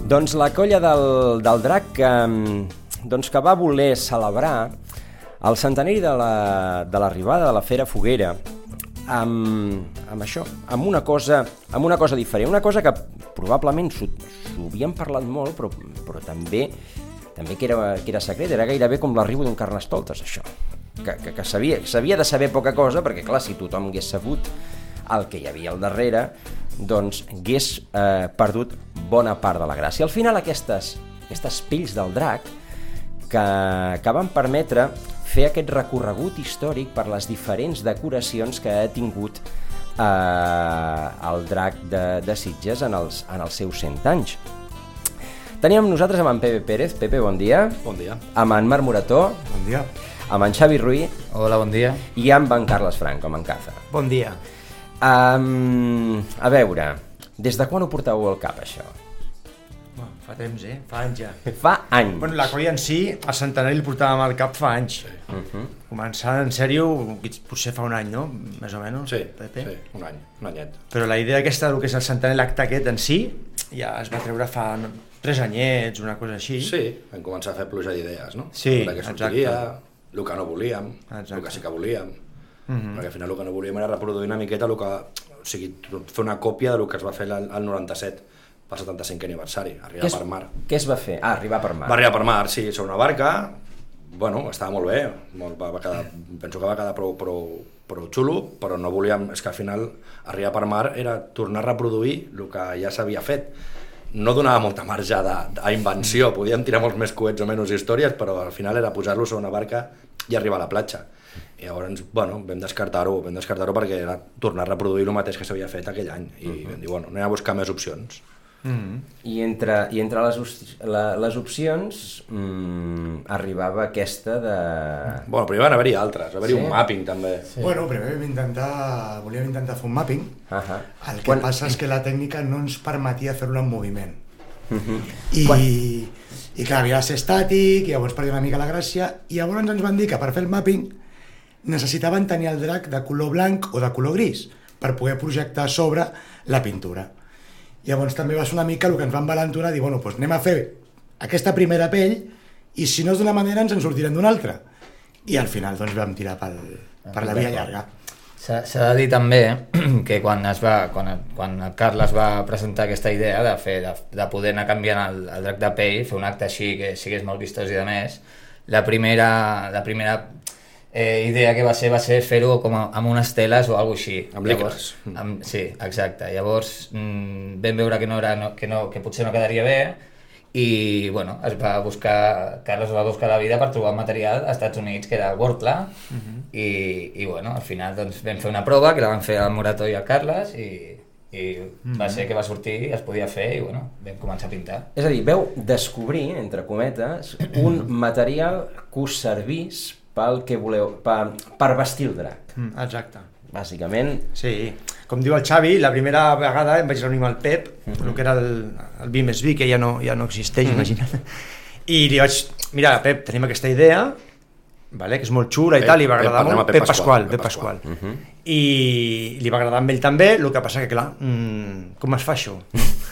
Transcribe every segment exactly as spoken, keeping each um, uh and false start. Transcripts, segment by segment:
Doncs la colla del, del drac que, doncs que va voler celebrar el centenari de l'arribada la, de la Fera Foguera amb, amb això, amb una cosa, amb una cosa diferent, una cosa que probablement s'ho havien parlat molt, però, però també, també que, era, que era secret, era gairebé com l'arribo d'un Carnestoltes, això, que, que, que s'havia de saber poca cosa, perquè clar, si tothom hagués sabut el que hi havia al darrere, doncs hagués eh, perdut bona part de la gràcia. Al final aquestes, aquestes pells del drac que, que van permetre fer aquest recorregut històric per les diferents decoracions que ha tingut eh, el drac de, de Sitges en els, en els seus cent anys. Teníem nosaltres amb en Pepe Pérez. Pepe, bon dia. Bon dia. Amb en Marc Morató. Bon dia. Amb en Xavi Ruiz. Hola, bon dia. I amb en Carles Franco, amb en Caza. Bon dia. Um, a veure, des de quan ho porteu al cap, això? Bueno, fa temps, eh? Fa anys ja. Fa anys. Bueno, la colla en si, a Centenari el portàvem al cap fa anys. Sí. Uh-huh. Començant en sèrio, potser fa un any, no? Més o menys. Sí, Pepe? sí, un any, un anyet. Però la idea aquesta del que és el Centenari, l'acte aquest en si, ja es va treure fa tres anyets, una cosa així. Sí, vam començar a fer pluja d'idees, no? Sí, el que sortiria, exacte. El que no volíem, Exacte. el que sí que volíem. Uh-huh. Perquè al final el que no volíem era reproduir una miqueta el que, o sigui, fer una còpia del que es va fer al noranta-set pel setanta-cinquè aniversari, arribar Què es, per mar. Què es va fer? Ah, arribar per mar. Va arribar per mar, sí, sobre una barca, bueno, estava molt bé, molt, va, va quedar, penso que va quedar prou, prou, prou xulo, però no volíem, és que al final arribar per mar era tornar a reproduir el que ja s'havia fet. No donava molta marge d'invenció, podíem tirar molts més coets o menys històries, però al final era posar-lo sobre una barca i arribar a la platja. I llavors, bueno, vam descartar-ho, vam descartar-ho perquè era tornar a reproduir el mateix que s'havia fet aquell any. I uh-huh. vam dir, bueno, anem a buscar més opcions. Uh-huh. I entre, i entre les, la, les opcions mmm, arribava aquesta de... Bueno, primer van haver-hi altres, va haver-hi sí? un mapping també. Sí. Bueno, primer vam intentar, volíem intentar fer un mapping, uh-huh. el que Quan... passa és que la tècnica no ens permetia fer-lo en moviment. Uh-huh. I, Quan... i clar, havia de ser estàtic, i llavors perdia una mica la gràcia, i llavors ens van dir que per fer el mapping necessitaven tenir el drac de color blanc o de color gris per poder projectar sobre la pintura. Llavors també va ser una mica el que ens van valentonar, dir, bueno, doncs anem a fer aquesta primera pell i si no és d'una manera ens en sortirem d'una altra. I al final doncs vam tirar pel, per la via llarga. S'ha de dir també que quan, es va, quan, quan el Carles va presentar aquesta idea de, fer, de, de poder anar canviant el, el drac de pell, fer un acte així que sigués molt vistós i de més, la primera, la primera eh, idea que va ser va ser fer-ho com a, amb unes teles o alguna així. Amb licres. Amb, sí, exacte. Llavors mm, vam veure que, no era, no, que, no, que potser no quedaria bé i bueno, es va buscar, Carles va buscar la vida per trobar material als Estats Units que era el Wordpla uh-huh. i, i bueno, al final doncs, vam fer una prova que la van fer el Morató i el Carles i, i uh-huh. va ser que va sortir, es podia fer i bueno, vam començar a pintar. És a dir, veu descobrir, entre cometes, un material que us servís pel que voleu, per, per vestir el drac. Mm, exacte. Bàsicament... Sí, com diu el Xavi, la primera vegada em vaig reunir amb el Pep, uh-huh. el que era el, el B més B, que ja no, ja no existeix, uh-huh. imagina't. I li vaig, mira, Pep, tenim aquesta idea, vale, que és molt xula i Pep, tal, li va agradar Pep, molt, Pep, Pep Pasqual, Pep Pasqual. Pep Pasqual. Uh-huh. I li va agradar amb ell també, el que passa que, clar, mmm, com es fa això?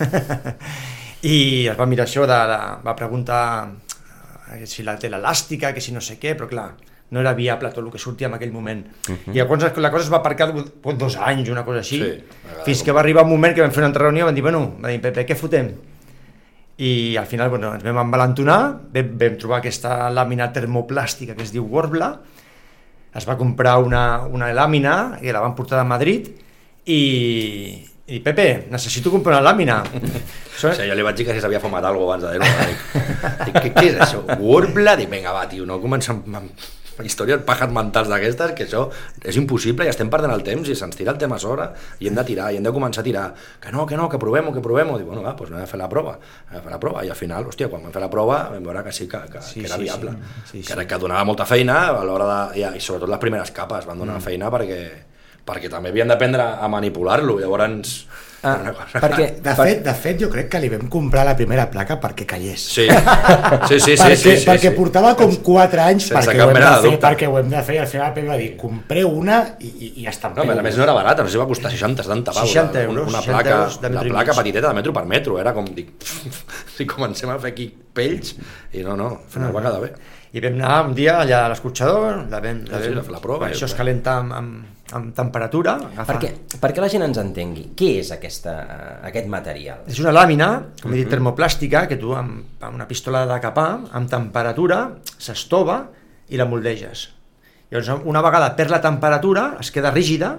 I es va mirar això, de, de, va preguntar eh, si la té l'elàstica, que si no sé què, però clar, no era viable tot el que sortia en aquell moment. Uh-huh. I llavors la cosa es va aparcar dos anys, una cosa així, sí, fins que va arribar un moment que vam fer una altra reunió i vam dir, bueno, va dir, Pepe, què fotem? I al final, bueno, ens vam envalentonar, vam, vam trobar aquesta làmina termoplàstica que es diu Wordpla, es va comprar una, una làmina i la van portar de Madrid i... I Pepe, necessito comprar una làmina. Són... O sigui, jo li vaig dir que si s'havia fumat alguna cosa abans de dir-ho. Dic, què, què és això? Wordpla? Dic, vinga, va, tio, no comencem amb històries pajas mentals d'aquestes, que això és impossible i estem perdent el temps i se'ns tira el tema a sobre i hem de tirar, i hem de començar a tirar. Que no, que no, que provem-ho, que provem-ho. Dic, bueno, va, doncs anem a fer la prova. Anem a fer la prova. I al final, hòstia, quan vam fer la prova vam veure que sí, que, que, sí, que era sí, viable. Sí, sí, sí. Que, que donava molta feina a l'hora de... I, i sobretot les primeres capes van donar mm. feina perquè... perquè també havien d'aprendre a manipular-lo, llavors Ah, una cosa. perquè, De fet, de fet, jo crec que li vam comprar la primera placa perquè callés. Sí, sí, sí, sí, perquè, sí, sí, perquè sí. portava com quatre anys Sense perquè cap ho, hem mena de de fer, dubte. perquè ho hem de fer i al final el Pep va dir compreu una i, i, i ja està. No, a més no era barata, no sé si va costar seixanta setanta paus. seixanta una- euros, Una seixanta placa, euros de la metro i placa mig. petiteta de metro per metro, era com, dic, si comencem a fer aquí pells, i no, no, al final va quedar bé. I vam anar un dia allà a l'escorxador, la vam, la Sí, vam, la fer la prova bueno, i això es ja. calenta amb, amb, amb temperatura. Agafa... perquè, perquè la gent ens entengui, què és aquesta, aquest material? És una làmina, com he dit, termoplàstica, que tu amb, amb una pistola de capar, amb temperatura, s'estova i la moldeges. Llavors, una vegada perd la temperatura, es queda rígida,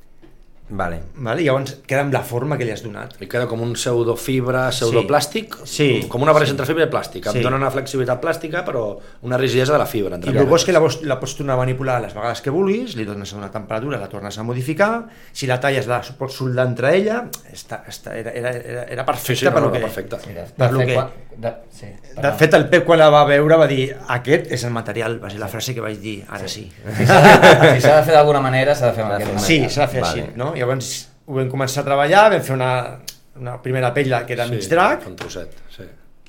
Vale. vale? I llavors queda amb la forma que li has donat. I queda com un pseudofibra, pseudoplàstic, Sí. com una barreja entre fibra i plàstic. Sí. Em dona una flexibilitat plàstica, però una rigidesa de la fibra. Entre I el bo és que la, cometes. vols- la pots tornar a manipular les vegades que vulguis, li dones una temperatura, la tornes a modificar, si la talles la pots soldar entre ella, està, està, era, era, era, era perfecta. Sí, sí, no, per no, lo que, perfecta. Sí, de, de, Per lo fet, que- quan, de, sí, De fet, el Pep quan la va veure va dir aquest és el material, va ser la frase que vaig dir, ara sí. si s'ha de, si s'ha de fer d'alguna manera, s'ha de fer amb aquest Vale. Sí, material. s'ha de fer Vale. així, no? Llavors ho vam començar a treballar, vam fer una, una primera pell que era mig drac, Un trosset, sí.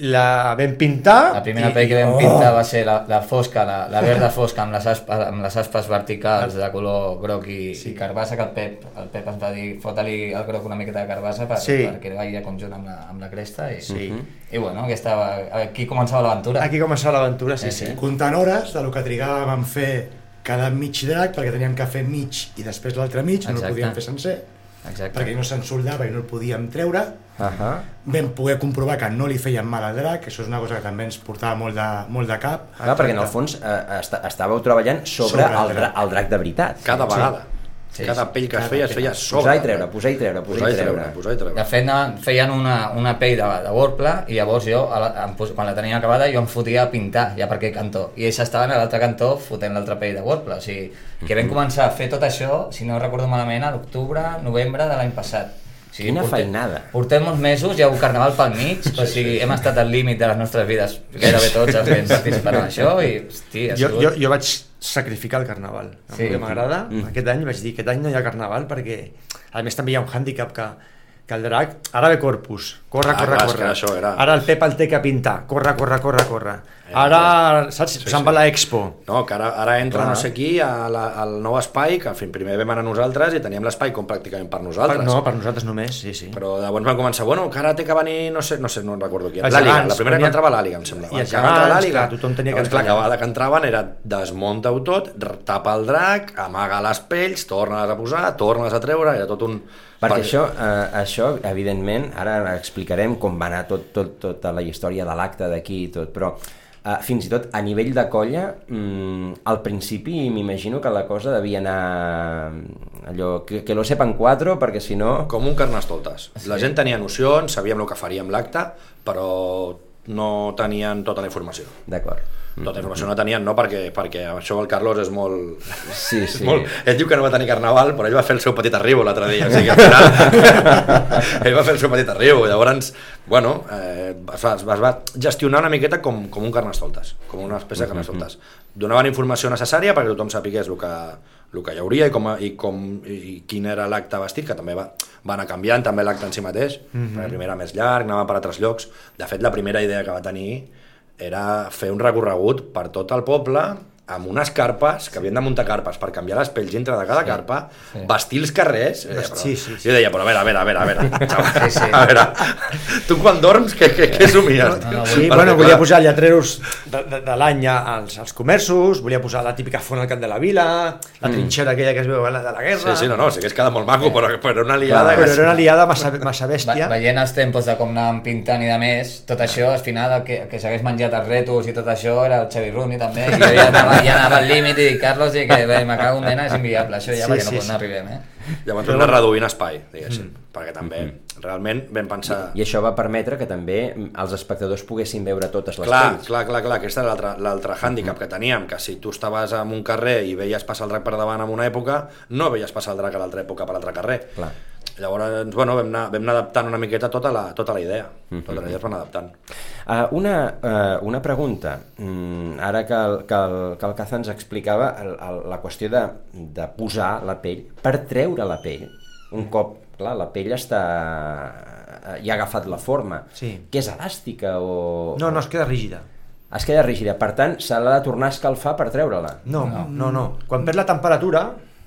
la vam pintar... La primera i- pell que vam oh! pintar va ser la, la fosca, la, la verda fosca amb les, aspes, amb les aspes verticals de color groc i, sí. i carbassa, que el Pep, el Pep ens va dir fota-li el groc una miqueta de carbassa per, Sí. perquè vagi a conjunt amb la, amb la cresta i, Sí. i bueno, aquesta, aquí començava l'aventura. Aquí començava l'aventura, sí, sí. Sí, sí. Comptant hores de lo que trigàvem en fer cada mig drac, perquè teníem que fer mig i després l'altre mig, no el Exacte. podíem fer sencer, Exacte. perquè no se'n soldava i no el podíem treure. Uh -huh. Vam poder comprovar que no li feien mal al drac, això és una cosa que també ens portava molt de, molt de cap. Clar, perquè en el fons eh, est estàveu treballant sobre, Sobre el, el dra drac. el drac de veritat. Cada vegada. Sí, Cada sí. pell que es Cada feia, es pell. feia sobre. Posar i treure, posar i treure, posar Posar i i treure, treure. posar i treure. De fet, anaven- feien una, una pell de, de Wordple i llavors jo, a la, em pos, quan la tenia acabada, jo em fotia a pintar ja per aquell cantó. I ells estaven a l'altre cantó fotent l'altra pell de Wordple. O sigui, que vam començar a fer tot això, si no recordo malament, a l'octubre, novembre de l'any passat. O sigui, Quina portem- feinada. Portem uns mesos, hi ha un carnaval pel mig, o sigui, hem estat al límit de les nostres vides, gairebé tots els que hem participat en això, i, hosti, ha Jo, sigut... jo, jo vaig sacrificar el carnaval. A Sí. mi que m'agrada, aquest any vaig dir, aquest any no hi ha carnaval perquè, a més també hi ha un hàndicap que, que el drac, ara ve Corpus, corre, Ah, corre, clar, és corre. que això era- Ara el Pep el té que pintar, corre, corre, corre, corre. Ara, saps, Sí, se'n sí. va a l'Expo. No, que ara, ara entra Clar. no sé qui a la, al nou espai, que en fi, primer vam anar nosaltres i teníem l'espai com pràcticament per nosaltres. Per, no, per nosaltres només, sí, sí. Però llavors van començar, bueno, que ara té que venir, no sé, no sé, no recordo qui era. Els L'Àliga, gegants, la primera venia- que entrava l'Àliga, em sembla. I els Que va entrar gegants, l'Àliga. clar, tothom tenia que Llavors, clar, entrar allà. cada vegada que entraven era desmunta-ho tot, tapa el drac, amaga les pells, torna-les a posar, torna-les a treure, era tot un... Perquè això, eh, això, evidentment, ara explicarem com va anar tot, tot, tota la història de l'acte d'aquí i tot, però eh, fins i tot a nivell de colla, mm, al principi m'imagino que la cosa devia anar allò, que, que lo sepan quatre, perquè si no... Com un carnestoltes. La gent tenia nocions, sabíem el que faríem l'acte, però no tenien tota la informació. D'acord. Tota la informació no tenien, no, perquè, perquè això el Carlos és molt... Sí, és sí. molt... Ell diu que no va tenir carnaval, però ell va fer el seu petit arribo l'altre dia, o sigui, al final... ell va fer el seu petit arribo, llavors, bueno, eh, es, va, es va gestionar una miqueta com, com un carnestoltes, com una espècie de carnestoltes. Donaven informació necessària perquè tothom sapigués el que, el que hi hauria i, com, i, com, i quin era l'acte vestit, que també va, va anar canviant, també l'acte en si mateix, mm-hmm. perquè primer era més llarg, anava per altres llocs. De fet, la primera idea que va tenir era fer un recorregut per tot el poble amb unes carpes, que havien de muntar carpes per canviar les pells dintre de cada carpa, sí. vestir els carrers... Eh, però, Sí, sí, sí. Jo deia, però a veure, a veure, a veure, a veure, xaval, Sí, sí. a veure, tu quan dorms, què, què, què somies? No, no, Sí, Perquè, bueno, clar, volia posar lletreros de, de, de l'any als, als comerços, volia posar la típica font al cap de la vila, la trinxera aquella que es veu a la de la guerra... Sí, sí, no, no, sí que es queda molt maco, però, però una liada... Però que- era una liada massa, massa Ve, bèstia. veient els tempos de com anàvem pintant i de més, tot això, al final, el que, el que s'hagués menjat els rètols i tot això era el Xavi Rooney també, i ja, ja, anava, ja anava al límit i dic, Carlos, i que bé, me cago en nena, és inviable, això ja Sí, perquè sí, no, sí. no arribem, eh? Llavors hem de reduir en espai, diguéssim, perquè també, realment, vam pensar... I això va permetre que també els espectadors poguessin veure totes les Clar, pells. clar, clar, clar, aquest era l'altre l'altre hàndicap que teníem, que si tu estaves en un carrer i veies passar el drac per davant en una època, no veies passar el drac a l'altra època per l'altre carrer. Clar. Llavors, bueno, vam anar, vam anar adaptant una miqueta tota la, tota la idea. Tota la idea es va anar adaptant. Uh, una, uh, una pregunta, mm, ara que el, que el, que el Caza ens explicava el, el, la qüestió de, de posar la pell, per treure la pell, un cop clar, la pell està... ja ha agafat la forma. Sí. Que és elàstica o... No, no, es queda rígida. Es queda rígida, per tant, s'ha de tornar a escalfar per treure-la. No, no, no, no. Quan perd la temperatura,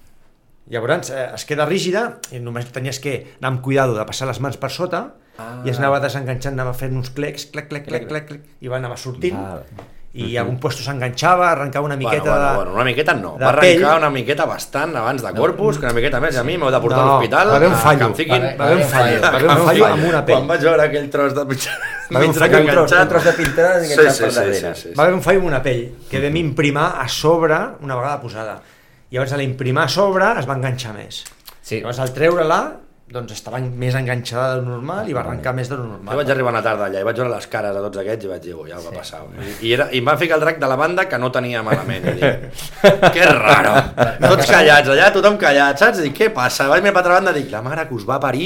llavors eh, es queda rígida i només tenies que anar amb cuidado de passar les mans per sota ah. i es anava desenganxant, anava fent uns clecs, clec, clec, clec, clec, clec, i va anar sortint. Val. I uh-huh. algun puesto s'enganxava, arrencava una miqueta bueno, bueno, de... bueno, una miqueta no, de va arrencar pell. Una miqueta bastant abans de Corpus, que una miqueta més, a mi m'heu de portar No, a l'hospital, va haver un fallo, que em fiquin... va haver un fallo, va haver un fallo amb una pell. Quan vaig veure aquell tros de mig, Va haver un fallo, un tros, un tros de pintura enganxat sí, sí, per sí, darrere. sí, sí, sí. Va haver un fallo amb una pell que vam imprimar a sobre una vegada posada. I llavors a l'imprimar a sobre es va enganxar més. Sí. Llavors al treure-la doncs estava més enganxada del normal i va arrencar més de lo normal. Jo vaig arribar una tarda allà i vaig veure les cares a tots aquests i vaig dir, oh, ja el va passar. I, i, era, i em va ficar el drac de la banda que no tenia malament. I dic, que raro. Tots callats allà, tothom callat, saps? I dic, què passa? Vaig mirar per altra banda i dic, la mare que us va parir...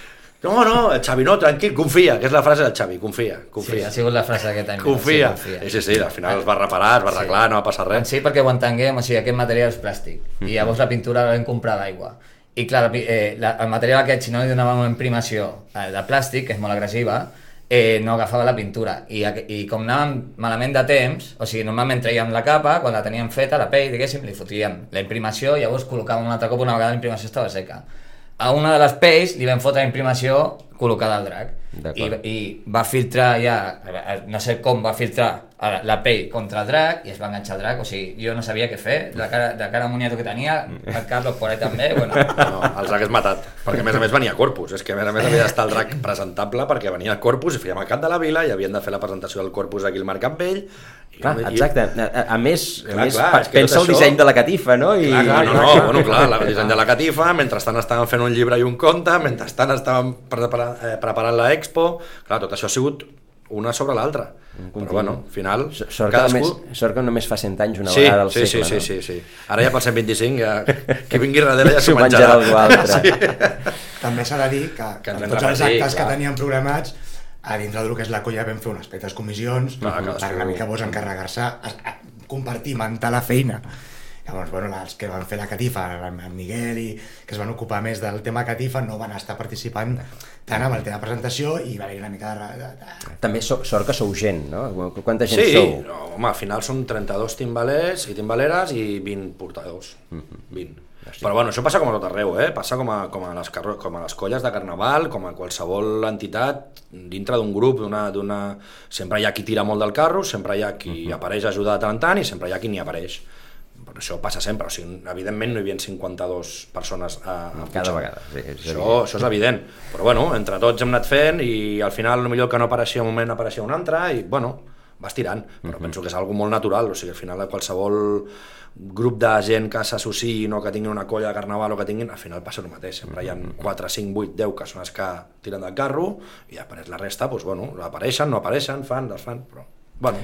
No, no, el Xavi, no, tranquil, confia, que és la frase del Xavi, confia, confia. Sí, ha sigut la frase d'aquest any. Confia. Sí, confia. I sí, sí, al final es va reparar, es va arreglar, sí. No va passar res. Sí, perquè ho entenguem, o sigui, aquest material és plàstic, mm-hmm. i llavors la pintura la vam comprar d'aigua. I clar, eh, la, el material aquest, si no li donàvem una imprimació eh, de plàstic, que és molt agressiva, eh, no agafava la pintura. I, I com anàvem malament de temps, o sigui, normalment traiem la capa, quan la teníem feta, la pell, diguéssim, li fotíem la imprimació i llavors col·locàvem un altre cop una vegada la imprimació estava seca. A una de les pells li vam fotre la imprimació col·locada al drac. I, I va filtrar ja, no sé com va filtrar la pell contra el drac i es va enganxar el drac, o sigui, jo no sabia què fer, la cara, de cara moniato que tenia, el Carlos por ahí també, bueno. No, el drac és matat, perquè a més a més venia Corpus, és que a més a més havia d'estar el drac presentable perquè venia Corpus i fèiem el cap de la vila i havien de fer la presentació del Corpus aquí al Marc Campbell. I, clar, exacte, a, a més, clar, a més clar, pensa el disseny de la catifa, no? I... Clar, clar, no, no, bueno, clar, el disseny de la catifa, mentrestant estàvem fent un llibre i un conte, mentrestant estàvem preparant, eh, preparant la expo, clar, tot això ha sigut una sobre l'altra, però bueno, al final sort que, cadascú... només, sort que només fa cent anys una sí, vegada al sí, segle, sí, no? sí, sí, sí. Ara ja pel cent vint-i-cinc ja, qui vingui darrere ja s'ho S'ho menjarà, menjarà algú altre. Sí. També s'ha de dir que, Que ens que hem tots els repetit, actes clar. que teníem programats a dintre del que és la colla vam fer unes petites comissions Clar, per cadascú. una mica vos encarregar-se a, a compartimentar la feina. Llavors, bueno, els que van fer la catifa, en Miguel, i que es van ocupar més del tema catifa, no van estar participant tant amb el tema de presentació i va haver una mica de... de, de... També so, sort que sou gent, no? Quanta gent Sí, sou? no, home, al final són trenta-dos timbalers i timbaleres i vint portadors, vint. Però bueno, això passa com a tot arreu, eh? Passa com a, com a, les, carro... com a les colles de carnaval, com a qualsevol entitat, dintre d'un grup, d'una, d'una... sempre hi ha qui tira molt del carro, sempre hi ha qui uh-huh. apareix a ajudar de tant en tant i sempre hi ha qui n'hi apareix. Però això passa sempre, o sigui, evidentment no hi havia cinquanta-dues persones a, a cada pujar. vegada. Sí, és això, això és evident, però bueno, entre tots hem anat fent i al final potser que no apareixia un moment apareixia un altre i bueno, vas tirant, però uh-huh. penso que és algo molt natural, o sigui, al final qualsevol grup de gent que s'associïn o que tinguin una colla de carnaval o que tinguin, al final passa el mateix, sempre hi ha quatre, cinc, vuit, deu que són els que tiren del carro i apareix la resta, doncs bueno, apareixen, no apareixen, fan, desfan, però bueno.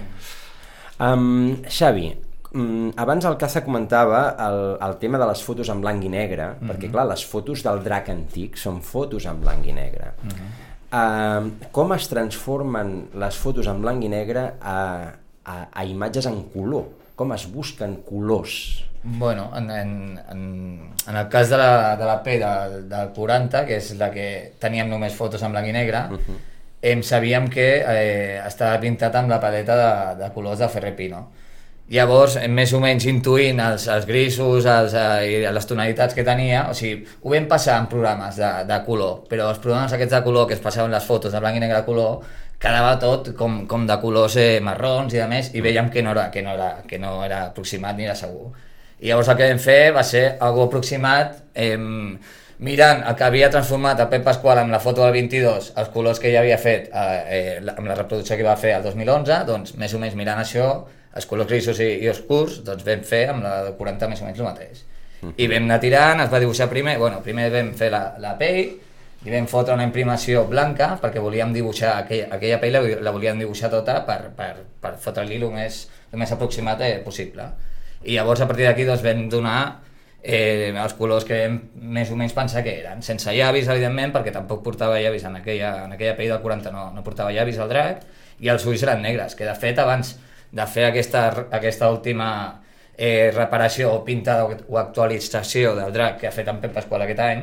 Um, Xavi, um, abans el Caza comentava el, el tema de les fotos en blanc i negre, uh-huh. perquè clar, les fotos del drac antic són fotos en blanc i negre. Uh-huh. Uh, com es transformen les fotos en blanc i negre a, a, a imatges en color? Com es busquen colors? Bueno, en, en, en, en el cas de la, de la P del, del quaranta, que és la que teníem només fotos en blanc i negre, uh-huh. em sabíem que eh, estava pintat amb la paleta de, de colors de Ferrer Pino. Llavors, més o menys intuint els, els grisos els, eh, i les tonalitats que tenia, o sigui, ho vam passar en programes de, de color, però els programes aquests de color que es passaven les fotos de blanc i negre de color, quedava tot com, com de colors eh, marrons i de més, i veiem que no, era, que, no era, que no era aproximat ni era segur. I llavors el que vam fer va ser algo aproximat, eh, mirant el que havia transformat el Pep Pasqual amb la foto del vint-i-dos, els colors que ja havia fet eh, eh, amb la reproducció que va fer el dos mil onze, doncs més o menys mirant això, els colors grisos i, i oscurs, doncs vam fer amb la del quaranta més o menys el mateix. Uh-huh. I vam anar tirant, es va dibuixar primer, bueno, primer vam fer la, la pell, i vam fotre una imprimació blanca, perquè volíem dibuixar, aquella, aquella pell la, la volíem dibuixar tota per, per, per fotre-li el més, el més aproximat eh, possible. I llavors a partir d'aquí doncs, vam donar eh, els colors que vam més o menys pensar que eren, sense llavis evidentment, perquè tampoc portava llavis en aquella, en aquella pell del quaranta, no, no portava llavis al drac, i els ulls eren negres, que de fet abans de fer aquesta, aquesta última eh, reparació o pintada o actualització del drac que ha fet en Pep Pasqual aquest any,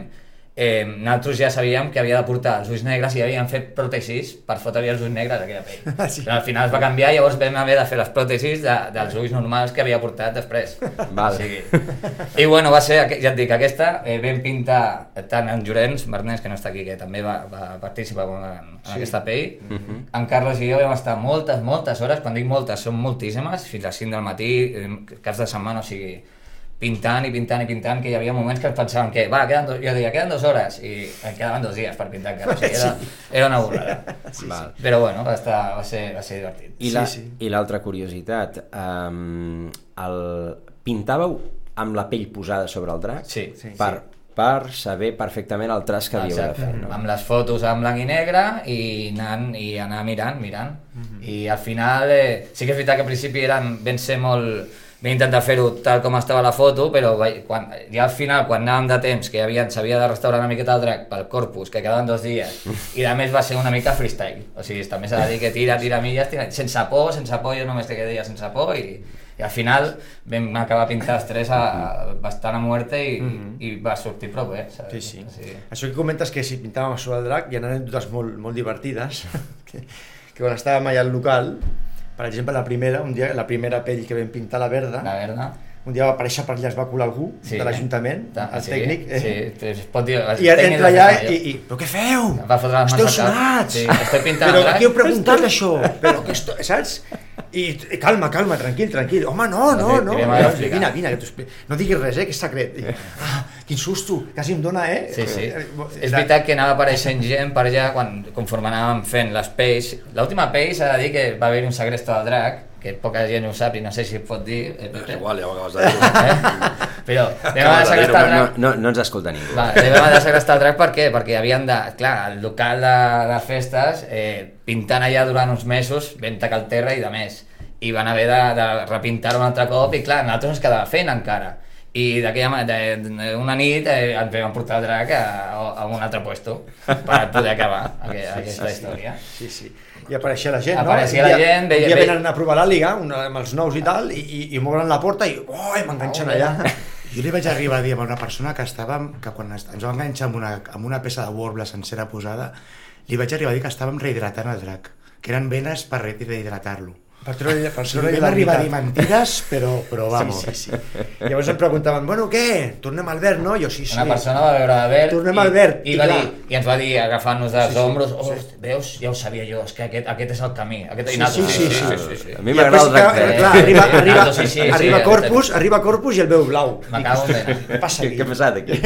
eh, nosaltres ja sabíem que havia de portar els ulls negres i havien fet pròtesis per fotre-li els ulls negres a aquella pell. Sí. Però al final es va canviar i llavors vam haver de fer les pròtesis de, dels ulls normals que havia portat després. Val. O sigui, I bueno, va ser, ja et dic, aquesta eh, vam pintar tant en Llorenç Marnès, que no està aquí, que també va, va participar en, en sí. aquesta pell, uh -huh. en Carles i jo vam estar moltes, moltes hores, quan dic moltes, són moltíssimes, fins a les cinc del matí, caps de setmana, o sigui, pintant i pintant i pintant, que hi havia moments que es pensaven que, va, queden dos, jo deia, queden dues hores, i em quedaven dos dies per pintar encara, o sigui, era, era una borrada. Sí, sí. Però bueno, va, estar, va, ser, va ser divertit. I la, sí, sí. I l'altra curiositat, um, el... pintàveu amb la pell posada sobre el drac? Sí, sí. Per, sí. per saber perfectament el traç que havíeu de fer, no? Amb les fotos en blanc i negre i, anant, i anar mirant, mirant. Mm-hmm. I al final, eh, sí que és veritat que al principi eren, ben ser molt... Vam intentar fer-ho tal com estava la foto, però quan, ja al final, quan anàvem de temps, que s'havia de restaurar una miqueta el drac pel corpus, que quedaven dos dies, i a més va ser una mica freestyle. O sigui, també s'ha de dir que tira, tira milles, tira, sense por, sense por, jo només te quedaria sense por, i, i al final vam acabar pintant els tres a, a bastant a muerte i, mm-hmm. i va sortir prou bé. Saps? Sí, sí. sí. Això que comentes que si pintàvem sobre el drac hi ha anècdotes molt, molt divertides, que, que quan estàvem allà al local, per exemple, la primera, un dia, la primera pell que vam pintar, la verda, la verda. Un dia va aparèixer per allà, es va colar algú sí, de l'Ajuntament, eh? el sí, tècnic, eh? Sí, es pot dir... I entra allà i, i... Però què feu? Esteu sonats! Sí, estic pintant però qui heu preguntat això? Però que esto, saps? I, i calma, calma, tranquil, tranquil. Home, no, no, no. Vine, vine, que t'ho explico. No diguis res, eh, que és secret. I, ah, quin susto, quasi em dona, eh? Sí, sí. És veritat que anava apareixent gent per allà quan, conforme anàvem fent les pells. L'última pell s'ha de dir que va haver un segresto del drac, que poca gent ho sap i no sé si es pot dir. Eh, és igual, ja ho acabes de dir. Eh? Però vam haver de segrestar el drac... No, no, no ens escolta ningú. Va, vam haver de segrestar el drac per què? Perquè havien de... Clar, el local de, de festes, eh, pintant allà durant uns mesos, vam tacar el terra i de més. I van haver de, de repintar un altre cop i clar, nosaltres ens quedava fent encara. I d'aquella manera, una nit eh, ens vam portar el drac a, a un altre puesto per poder acabar aqu aquesta sí, història. Sí, sí. I apareixia la gent, apareixia no? La gent, veia, un dia venen a provar la Liga, una, amb els nous i tal, i, i, i m'obren la porta i oh, m'enganxen oh, allà. Jo li vaig arribar a dir a una persona que estàvem, que quan ens va enganxar amb una, amb una peça de Warble sencera posada, li vaig arribar a dir que estàvem rehidratant el drac, que eren venes per rehidratar-lo. Per treure, per sí, vam arribar a dir mentides, però, però vamos. Sí, sí, sí. Llavors em preguntaven, bueno, què? Tornem al verd, no? Jo sí, sí. Una persona va veure el verd Tornem i, al verd, i, i, va dir, i ens va dir, agafant-nos dels sí, ombros, oh, sí. Veus? Ja ho sabia jo, és que aquest, aquest és el camí. Aquest... Sí, sí, sí, sí, sí, sí, sí. A mi m'agrada el drac verd. Clar, arriba, arriba, sí, sí, sí, arriba, sí, Corpus, arriba Corpus i el veu blau. M'acabo de... Què passa aquí? Què ha passat aquí?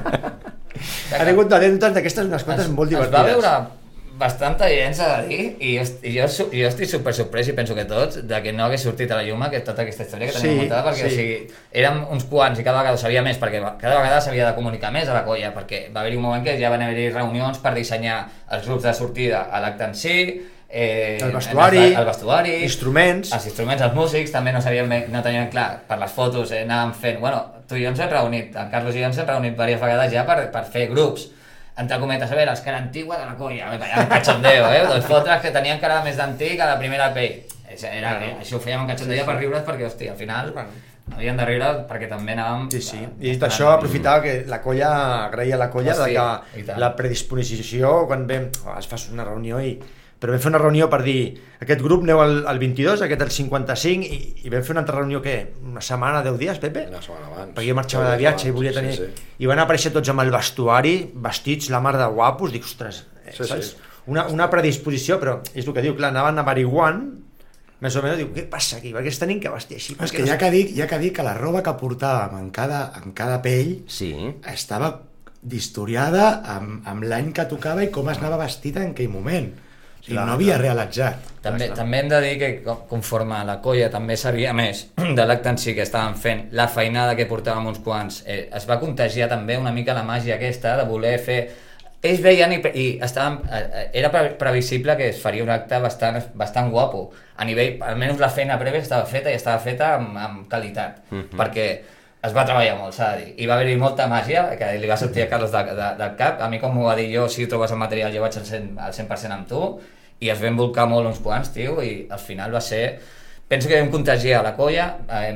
Ha tingut d'anècdotes d'aquestes unes quantes molt divertides. Es va veure bastanta gent, s'ha de dir, i jo, jo, jo estic super sorprès i penso que tots, de que no hagués sortit a la llum que tota aquesta història que tenim sí, muntada, perquè sí. O sigui, érem uns quants i cada vegada ho sabia més, perquè cada vegada s'havia de comunicar més a la colla, perquè va haver-hi un moment que ja van haver-hi reunions per dissenyar els grups de sortida a l'acte en si, eh, el vestuari, el vestuari, instruments, els instruments, els músics, també no sabíem, no teníem clar, per les fotos eh, anàvem fent, bueno, tu i jo ens hem reunit, en Carlos i jo ens hem reunit diverses vegades ja per, per fer grups, entre cometes, a veure, els cara antigua de la colla, un cachondeo, eh? Dos fotres que tenien cara més d'antic a la primera pell. Era, eh? Això ho fèiem un cachondeo sí, sí. Per riure's perquè, hòstia, al final havíem de riure perquè també anàvem... Sí, sí, i dit això aprofitava que la colla, agraïa a la colla hòstia, de que la predisposició, quan vam... Oh, es fa una reunió i... Però vam fer una reunió per dir, aquest grup aneu al, al vint-i-dos, aquest al cinquanta-cinc, i, i vam fer una altra reunió, què? Una setmana, deu dies, Pepe? Una setmana abans. Perquè jo marxava de viatge i volia tenir... Sí, sí. I van aparèixer tots amb el vestuari, vestits, la mar de guapos, dic, ostres, eh, sí, saps? Sí. Una, una predisposició, però és el que diu, clar, anaven averiguant, més o menys, diu, què passa aquí? Perquè es tenim que vestir així. És que ja que, dic, ja que dic que la roba que portàvem en cada, en cada pell sí. Estava d'historiada amb, amb l'any que tocava i com es anava vestida en aquell moment. O sigui, no havia realitzat. També, també hem de dir que conforme la colla també sabia més de l'acte en si que estàvem fent, la feinada que portàvem uns quants, eh, es va contagiar també una mica la màgia aquesta de voler fer... Ells veien i, i estàvem, eh, era previsible que es faria un acte bastant, bastant guapo. A nivell, almenys la feina prèvia estava feta i estava feta amb, amb qualitat, uh-huh. Perquè es va treballar molt, s'ha de dir. I va haver-hi molta màgia, que li va sortir a Carlos de, de, del cap. A mi, com m'ho va dir jo, si trobes el material, jo vaig al cent per cent amb tu, i es vam volcar molt uns quants, tio, i al final va ser penso que vam contagiar la colla, eh,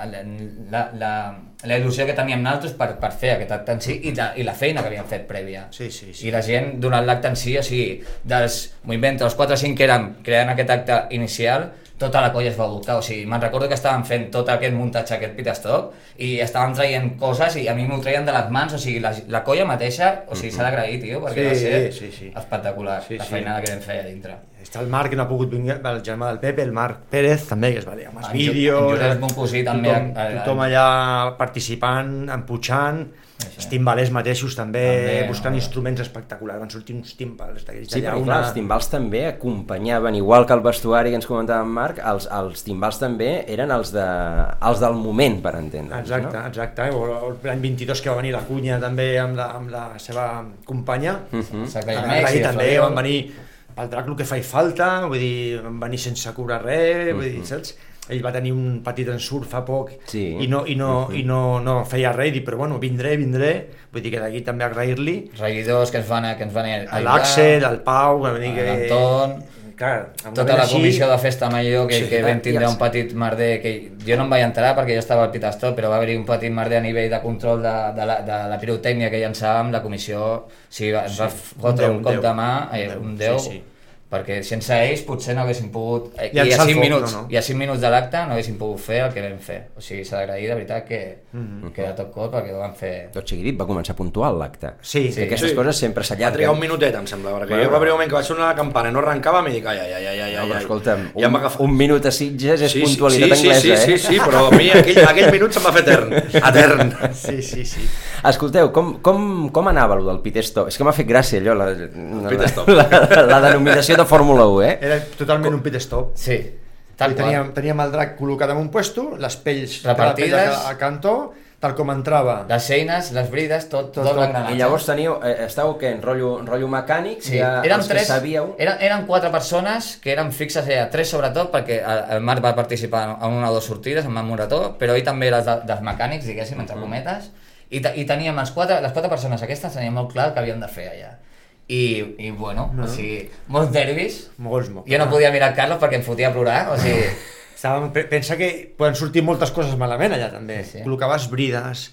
la, la, la il·lusió que teníem nosaltres per, per fer aquest acte en si i la, i la feina que havíem fet prèvia. Sí, sí, sí. I la gent, durant l'acte en si, o sigui, dels moviments, dels quatre o cinc que érem creant aquest acte inicial, tota la colla es va volcar, o sigui, me'n recordo que estàvem fent tot aquest muntatge, aquest pit stop, i estàvem traient coses i a mi m'ho traien de les mans, o sigui, la, la colla mateixa, o sigui, s'ha d'agrair, tio, perquè Sí, va ser sí, sí. espectacular, Sí, la sí. feinada que vam fer a dintre. Està el Marc, que no ha pogut venir, el germà del Pepe, el Marc Pérez, també, que es va dir amb els En Ju- vídeos... en Josep Moncosí també, Tothom, a- a- tothom allà participant, empuixant, Això. els timbalers mateixos també, També, buscant no? instruments espectaculars, van sortir uns timbals d'aquells Sí, d'allà, perquè clar, els timbals també acompanyaven, igual que el vestuari que ens comentava en Marc, els, els timbals també eren els, de, els del moment, per entendre. Exacte, no? exacte. O l'any vint-i-dos que va venir la Cunya també amb la, amb la seva companya, Mhm. Sacra i a Mèxic, Rai també Flaviol. van venir pel drac el que fa i falta, vull dir, van venir sense cobrar res, vull dir, saps? Ell va tenir un petit ensurt fa poc Sí. i, no, i, no, i no, no feia res, i dir, però bueno, vindré, vindré, vull dir que d'aquí també agrair-li Regidors que ens van, que ens van a l'Axel, al Pau, que va dir que... l'Anton, Clar, en un tota moment la així- comissió de festa major que, Sí, que vam i tindre els- un petit merder que jo no em vaig enterar perquè jo estava al pitastol, però va haver-hi un petit merder a nivell de control de, de, la, de la pirotècnia que llançàvem, la comissió sí, va, ens va fotre un un deu, cop de mà, eh, un un deu, deu, sí, sí. perquè sense ells potser no haguéssim pogut eh, i, Llançar a el cinc foc, minuts, no, no. i a cinc minuts de l'acte no haguéssim pogut fer el que vam fer, o sigui s'ha d'agrair de veritat que, Mhm. que de tot cor perquè ho vam fer. Tot sigui dit, va començar puntual l'acte. Sí, Que aquestes Sí. coses sempre Va trigar un s'allarguen. minutet, em sembla, perquè Bueno, jo va haver un moment que va sonar la campana i no arrencava, m'hi dic, ai, ai, ai, ai, ai, No, però ai. escolta'm, I em va un, agafar- un minut a Sitges és Sí, puntualitat sí, sí, anglesa, sí, eh? sí, sí, però a mi aquell, aquell minut se'm va fer etern, etern. sí, sí, sí. Escolteu, com, com, com anava allò del pit stop? És que m'ha fet gràcia allò, la, pit stop. la, la, la denominació de Fórmula u, eh? Era totalment un pit stop. Sí, tal I qual. teníem, teníem el drac col·locat en un puesto, les pells Repartides. cada pell a, a cantó, tal com entrava. Les eines, les brides, tot, tot, Tot, tot. l'engranatge. I llavors teniu, eh, estàveu què, en rotllo, en rotllo mecànic? Sí, ja eren els tres, que sabíeu... eren, eren quatre persones que eren fixes, eh, tres sobretot, perquè el, el Marc va participar en una o dues sortides, en Marc Morató, però ell també era de, dels mecànics, diguéssim, entre cometes, i, te, i teníem els quatre, les quatre persones aquestes teníem molt clar el que havíem de fer allà. I, i bueno, no. O sigui, molts nervis. Molts, molts. Jo no podia mirar el Carlos perquè em fotia a plorar, o sigui... Estàvem, pe- pensa que poden sortir moltes coses malament allà també. Sí, sí. Col·locaves brides,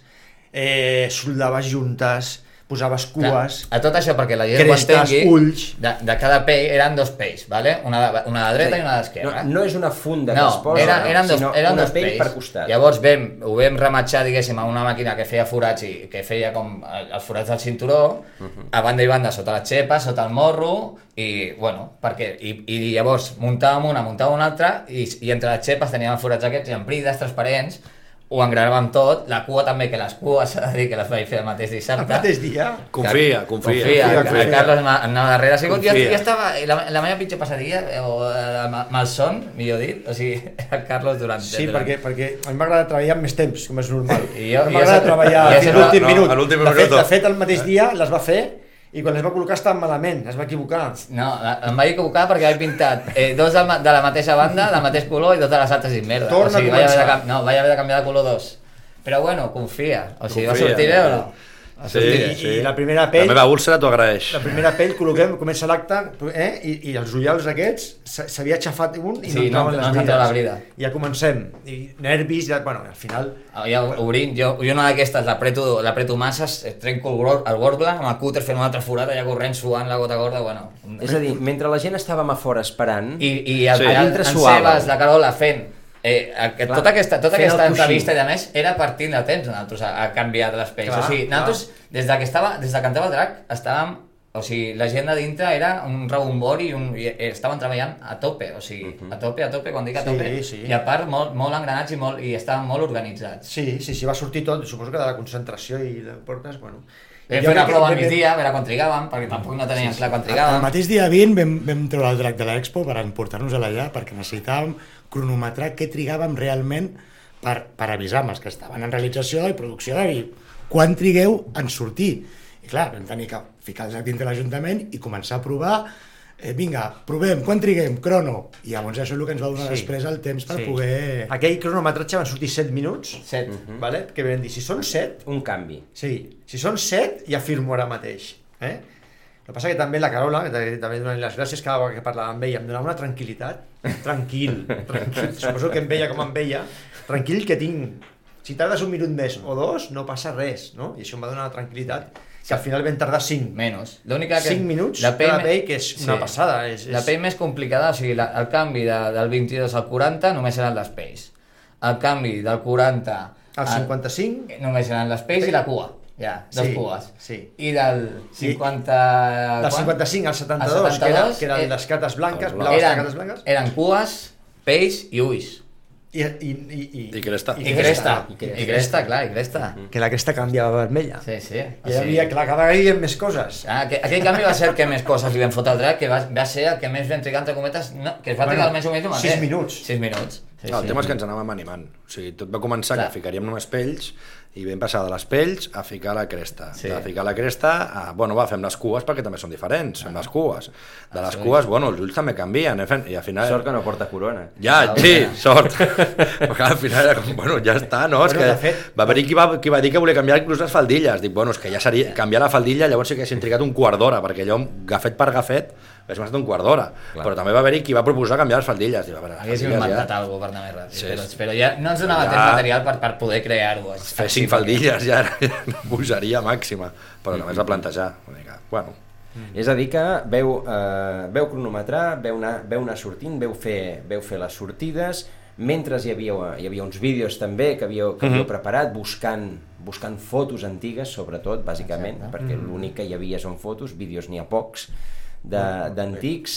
eh, soldaves juntes, posaves cues... A tot això, perquè la gent ho Crestes, entengui, ulls. de, de cada pell eren dos pells, ¿vale? una, de, una de dreta Sí. i una d'esquerra. No, no és una funda No, que es posa, era, eren dos, sinó eren una dos pell pells. per costat. Llavors vam, ho vam rematxar, diguéssim, a una màquina que feia forats i que feia com els forats del cinturó, uh -huh. a banda i banda sota la xepa, sota el morro, i, bueno, perquè, i, i llavors muntàvem una, muntàvem una altra, i, i entre les xepes teníem els forats aquests, i amb brides transparents, ho engranàvem tot, la cua també, que les cues s'ha de dir que les vaig fer el mateix El dissabte. mateix dia... Confia, confia. Confia, confia, el confia. Carlos em anava darrere. Ha sigut, jo, Confia. jo estava, la, la meva pitjor passadilla, o eh, ma- malson, millor dit, o sigui, el Carlos durant... Sí, durant- perquè, perquè a mi m'agrada treballar amb més temps, com és normal. I jo- A mi jo m'agrada sempre- treballar jo fins sempre- l'últim no, minut. a l'últim de, fet, minuto. de fet, el mateix dia les va fer i quan les va col·locar estava malament, es va equivocar. No, la- em vaig equivocar perquè vaig pintat eh, dos del, ma- de la mateixa banda, del mateix color, i totes les altres dins merda. Torna o sigui, a vaig haver de, començar. cam- no, vaig haver de canviar de color dos. Però bueno, confia. O sigui, va Confia, sortir bé o no? no? Va Sí, sortir bé. I, sí. I la primera La pell... meva úlcera t'ho agraeix. La primera pell, col·loquem, comença l'acte, eh? I, i els ullals aquests s- s'havia aixafat un i Sí, no entraven no- les no ens brides. entrava la brida. Ja comencem. I nervis, ja, bueno, al final... Ah, ja obrint, jo, jo una d'aquestes l'apreto l'apreto masses, eh, trenco el, gor- el gorble, amb el cúter fent una altra forada, allà corrent, suant la gota gorda, bueno... És a dir, mentre la gent estàvem a fora esperant, I, i el, Sí. sí. A el, dintre en suava. Sebas, la Carola fent eh, aquest, Clar, tota aquesta, tota fent aquesta el coixí. entrevista i a més era partint de temps nosaltres a, a canviar de les pells. Clar, O sigui, clar. nosaltres des de que estava, des de que entrava el drac estàvem, o sigui, la gent de dintre era un rebombori i, un, i eh, estaven treballant a tope, o sigui, a tope, a tope, quan dic a Sí, tope, sí. i a part molt, molt engranats i, molt, i estaven molt organitzats. Sí, sí, sí, va sortir tot, suposo que de la concentració i la portes, bueno... Vam Jo fer una crec que- prova al que- migdia, a veure quan trigàvem, perquè tampoc no teníem clar quan El trigàvem. mateix dia vint vam, vam treure el drac de l'Expo per emportar-nos a allà perquè necessitàvem cronometrar què trigàvem realment per, per avisar amb els que estaven en realització i producció de dir quan trigueu en sortir. I clar, vam tenir que ficar el drac dintre l'Ajuntament i començar a provar eh, vinga, provem, quan triguem? Crono. I llavors això és el que ens va donar Sí. després el temps per Sí. poder... Aquell cronometratge van sortir set minuts, Set. vale? Que vam dir, si són set, un canvi. sí, si són set, ja firmo ara mateix. Eh? El que passa que també la Carola, que també donen les gràcies cada vegada que parlava amb ella, em donava una tranquil·litat, tranquil, tranquil, suposo que amb ella com amb ella, tranquil que tinc, si tardes un minut més o dos, no passa res, no? I això em va donar una tranquil·litat, que al final vam tardar cinc. Menys. L'única que... cinc minuts, la pell, cada pell, que és una sí. passada. És, és... La pell més complicada, o sigui, la, el canvi de, del vint-i-dos al quaranta només eren les pells. El canvi del quaranta al cinquanta-cinc només eren les pells i la cua. Ja, dos sí, cues. Sí. I del cinquanta... Del cinquanta-cinc al setanta-dos, al setanta-dos que, era, que eren eh, les cates blanques, blaves eren, cates blanques. Eren cues, pells i ulls. I, i, i, i, I cresta. I cresta. I cresta, I cresta clar, i cresta. Que la cresta canviava vermella. Sí, sí. I hi havia, clar, cada vegada hi havia més coses. Ah, que, aquell canvi va ser el que més coses li vam fotre al drac, que va, va ser el que més vam trigar, entre cometes, no, que es va trigar bueno, més o menys el mateix. sis minuts. sis minuts. Sí, no, el sí. tema és que ens anàvem animant. O sigui, tot va començar clar. Que ficaríem només pells i vam passar de les pells a ficar la cresta. Sí. De ficar la cresta a, bueno, va, fem les cues perquè també són diferents, fem les cues. De les sí. cues, bueno, els ulls també canvien, eh? I al final... Sort que no porta corona. Ja, sí, sort. Perquè al final era com, bueno, ja està, no? És bueno, que fet... va haver-hi qui va, qui va dir que volia canviar inclús les faldilles. Dic, bueno, és que ja seria... Canviar la faldilla, llavors sí que haguessin trigat un quart d'hora, perquè allò, gafet per gafet, haguéssim estat un quart d'hora. Però també va haver-hi qui va proposar canviar les faldilles. Dic, veure, haguéssim inventat ja... alguna cosa per anar més ràpid, sí, però, però ja no ens donava ja... temps material per, per poder crear-ho. Fer cinc faldilles ja era una bogeria màxima, però també es va plantejar. Bueno, Mm. És a dir que veu, eh, veu cronometrar, veu anar, veu anar sortint, veu fer, veu fer les sortides, mentre hi havia, hi havia uns vídeos també que havíeu, que havíeu mm-hmm. preparat, buscant, buscant fotos antigues, sobretot, bàsicament, exacte. Perquè mm-hmm. l'únic que hi havia són fotos, vídeos n'hi ha pocs, d'antics.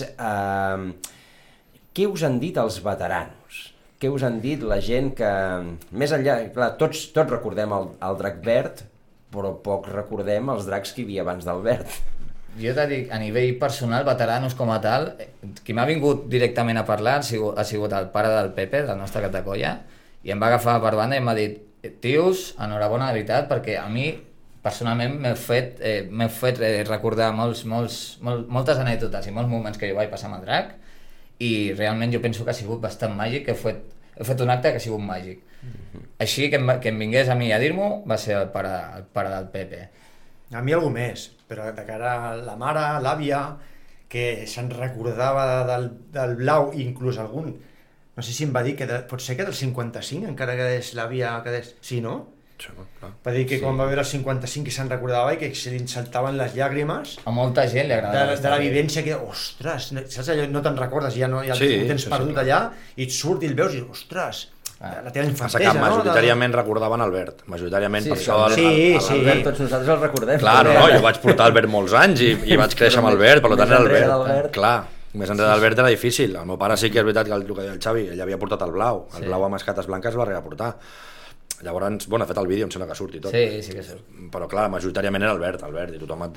Eh, què us han dit els veteranos? Què us han dit la gent que, més enllà, clar, tots, tots recordem el, el drac verd, però poc recordem els dracs que hi havia abans del verd. Jo t'he dit, a nivell personal, veteranos com a tal, qui m'ha vingut directament a parlar ha sigut, ha sigut el pare del Pepe, del nostre Catacolla, i em va agafar per banda i m'ha dit, tios, enhorabona de veritat, perquè a mi, personalment, m'heu fet, eh, m'heu fet eh, recordar molts, molts, molt, moltes anècdotes i molts moments que jo vaig passar amb el drac, i realment jo penso que ha sigut bastant màgic, que he fet, he fet un acte que ha sigut màgic. Mm-hmm. Així que em, que em vingués a mi a dir-m'ho va ser el pare, el pare del Pepe. A mi algú més, però de cara a la mare, l'àvia, que se'n recordava del, del blau, i inclús algun, no sé si em va dir que de, pot ser que del cinquanta-cinc encara quedés l'àvia, quedés... Sí, no? Sí, clar. Va dir que sí. quan va veure el cinquanta-cinc que se'n recordava i que se li saltaven les llàgrimes a molta gent li agradava de, de la vivència que, ostres, saps allò, no te'n recordes, ja no, ja sí, el tens sí, perdut sí, allà, i et surt i el veus i, ostres, ah. la teva infantesa, que no? majoritàriament recordaven Albert, majoritàriament, sí, per això... El, sí, el, el, sí. Albert, tots nosaltres el recordem. Clar, no, no, jo vaig portar Albert molts anys i, i vaig créixer amb Albert, per tant era Albert. Clar, més enrere d'Albert era difícil. El meu pare sí que és veritat que el, el que deia el Xavi, ell havia portat el blau, el sí. blau amb escates blanques el va arribar a portar. Llavors, bueno, ha fet el vídeo, em sembla que surt i tot. Sí, sí que surt. Però clar, majoritàriament era Albert, Albert, i tothom...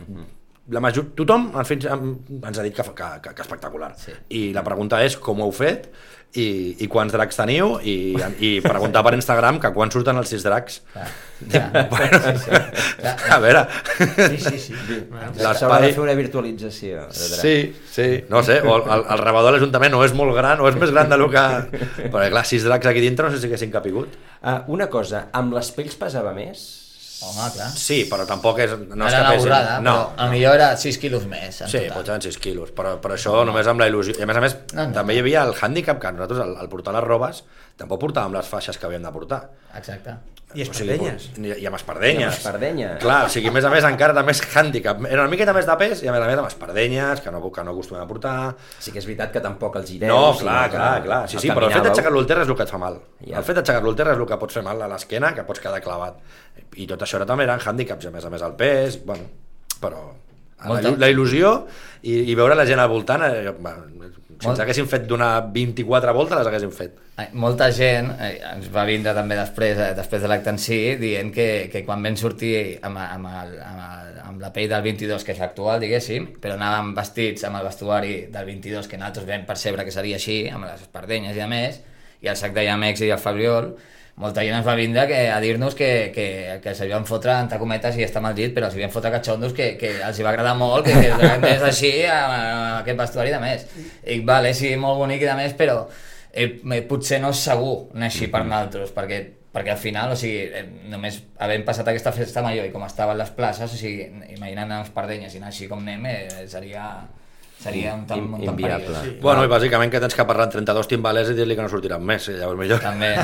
La major... Tothom fins, ens ha dit que, que, que, que espectacular. Sí. I la pregunta és com ho heu fet i, i quants dracs teniu i, i preguntar per Instagram que quan surten els sis dracs. Clar, ja. Bueno, sí, sí. A veure... Sí, sí, sí. S'haurà de fer una virtualització de drac. Sí, sí, no sé, o el, el rebedor de l'Ajuntament no és molt gran, o és més gran del que... Però clar, sis dracs aquí dintre no sé si haguessin capigut. Uh, una cosa, amb les pells pesava més? Home, clar. Sí, però tampoc és... No és era que una pesin. borrada, No. però potser era sis quilos més. En Sí, total. potser eren sis quilos, però, però això no. Només amb la il·lusió. I a més a més, no, no, també no. hi havia el hàndicap que nosaltres, al, al portar les robes, tampoc portàvem les faixes que havíem de portar. Exacte. I espardenyes. O sigui, I amb espardenyes. I amb espardenyes. Clar, o sigui, a més a més, encara també és hàndicap. Era una miqueta més de pes i a més a més amb espardenyes, que no, que no acostumem a portar. Sí que és veritat que tampoc els gireu. No, clar, clar, clar. Sí, sí, però el fet d'aixecar-lo al terra és el que et fa mal. Ja. El fet d'aixecar-lo al terra és el que pots fer mal a l'esquena, que pots quedar clavat. I tot això també eren hàndicaps, a més a més el pes, bueno, però la, la il·lusió i, i veure la gent al voltant, eh, si ens haguessin fet donar vint-i-quatre voltes, les haguessin fet. Molta gent eh, ens va vindre també després, eh, després de l'acte en si, dient que, que quan vam sortir amb, amb, el, amb, el, amb la pell del vint-i-dos, que és l'actual, diguéssim, però anàvem vestits amb el vestuari del vint-i-dos, que nosaltres vam percebre que seria així, amb les espardenyes i a més, i el sac de llamecs i el fabriol, molta gent ens va vindre que, a dir-nos que, que, que els havien fotre, entre cometes, i està mal dit, però els havien fotre catxondos que, que els hi va agradar molt, que, que és així, amb, amb aquest vestuari i de més. I vale, sí, molt bonic i de més, però eh, potser no és segur anar així per nosaltres, perquè perquè al final, o sigui, només havent passat aquesta festa major i com estaven les places, o sigui, imaginant els pardenyes i anar així com anem, eh, seria, seria un tant, un tant inviable. perillós. Sí. Bueno, i bàsicament que tens que parlar amb trenta-dos timbalers i dir-li que no sortiran més, i llavors millor. També.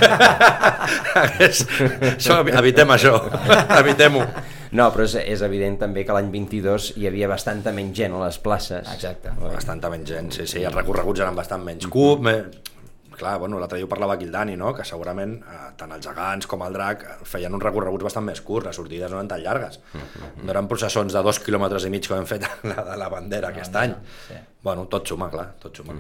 Això, evitem això, evitem-ho. No, però és, és evident també que l'any vint-i-dos hi havia bastanta menys gent a les places. Exacte. Bastanta menys gent, sí, sí, els recorreguts eren bastant menys. Cub, me... clar, bueno, l'altre dia ho parlava aquí el Dani, no? Que segurament eh, tant els gegants com el drac feien uns recorreguts bastant més curts, les sortides no eren tan llargues. No eren processons de dos quilòmetres i mig com hem fet la de la bandera aquest any. Sí. Bueno, tot suma, clar, tot suma.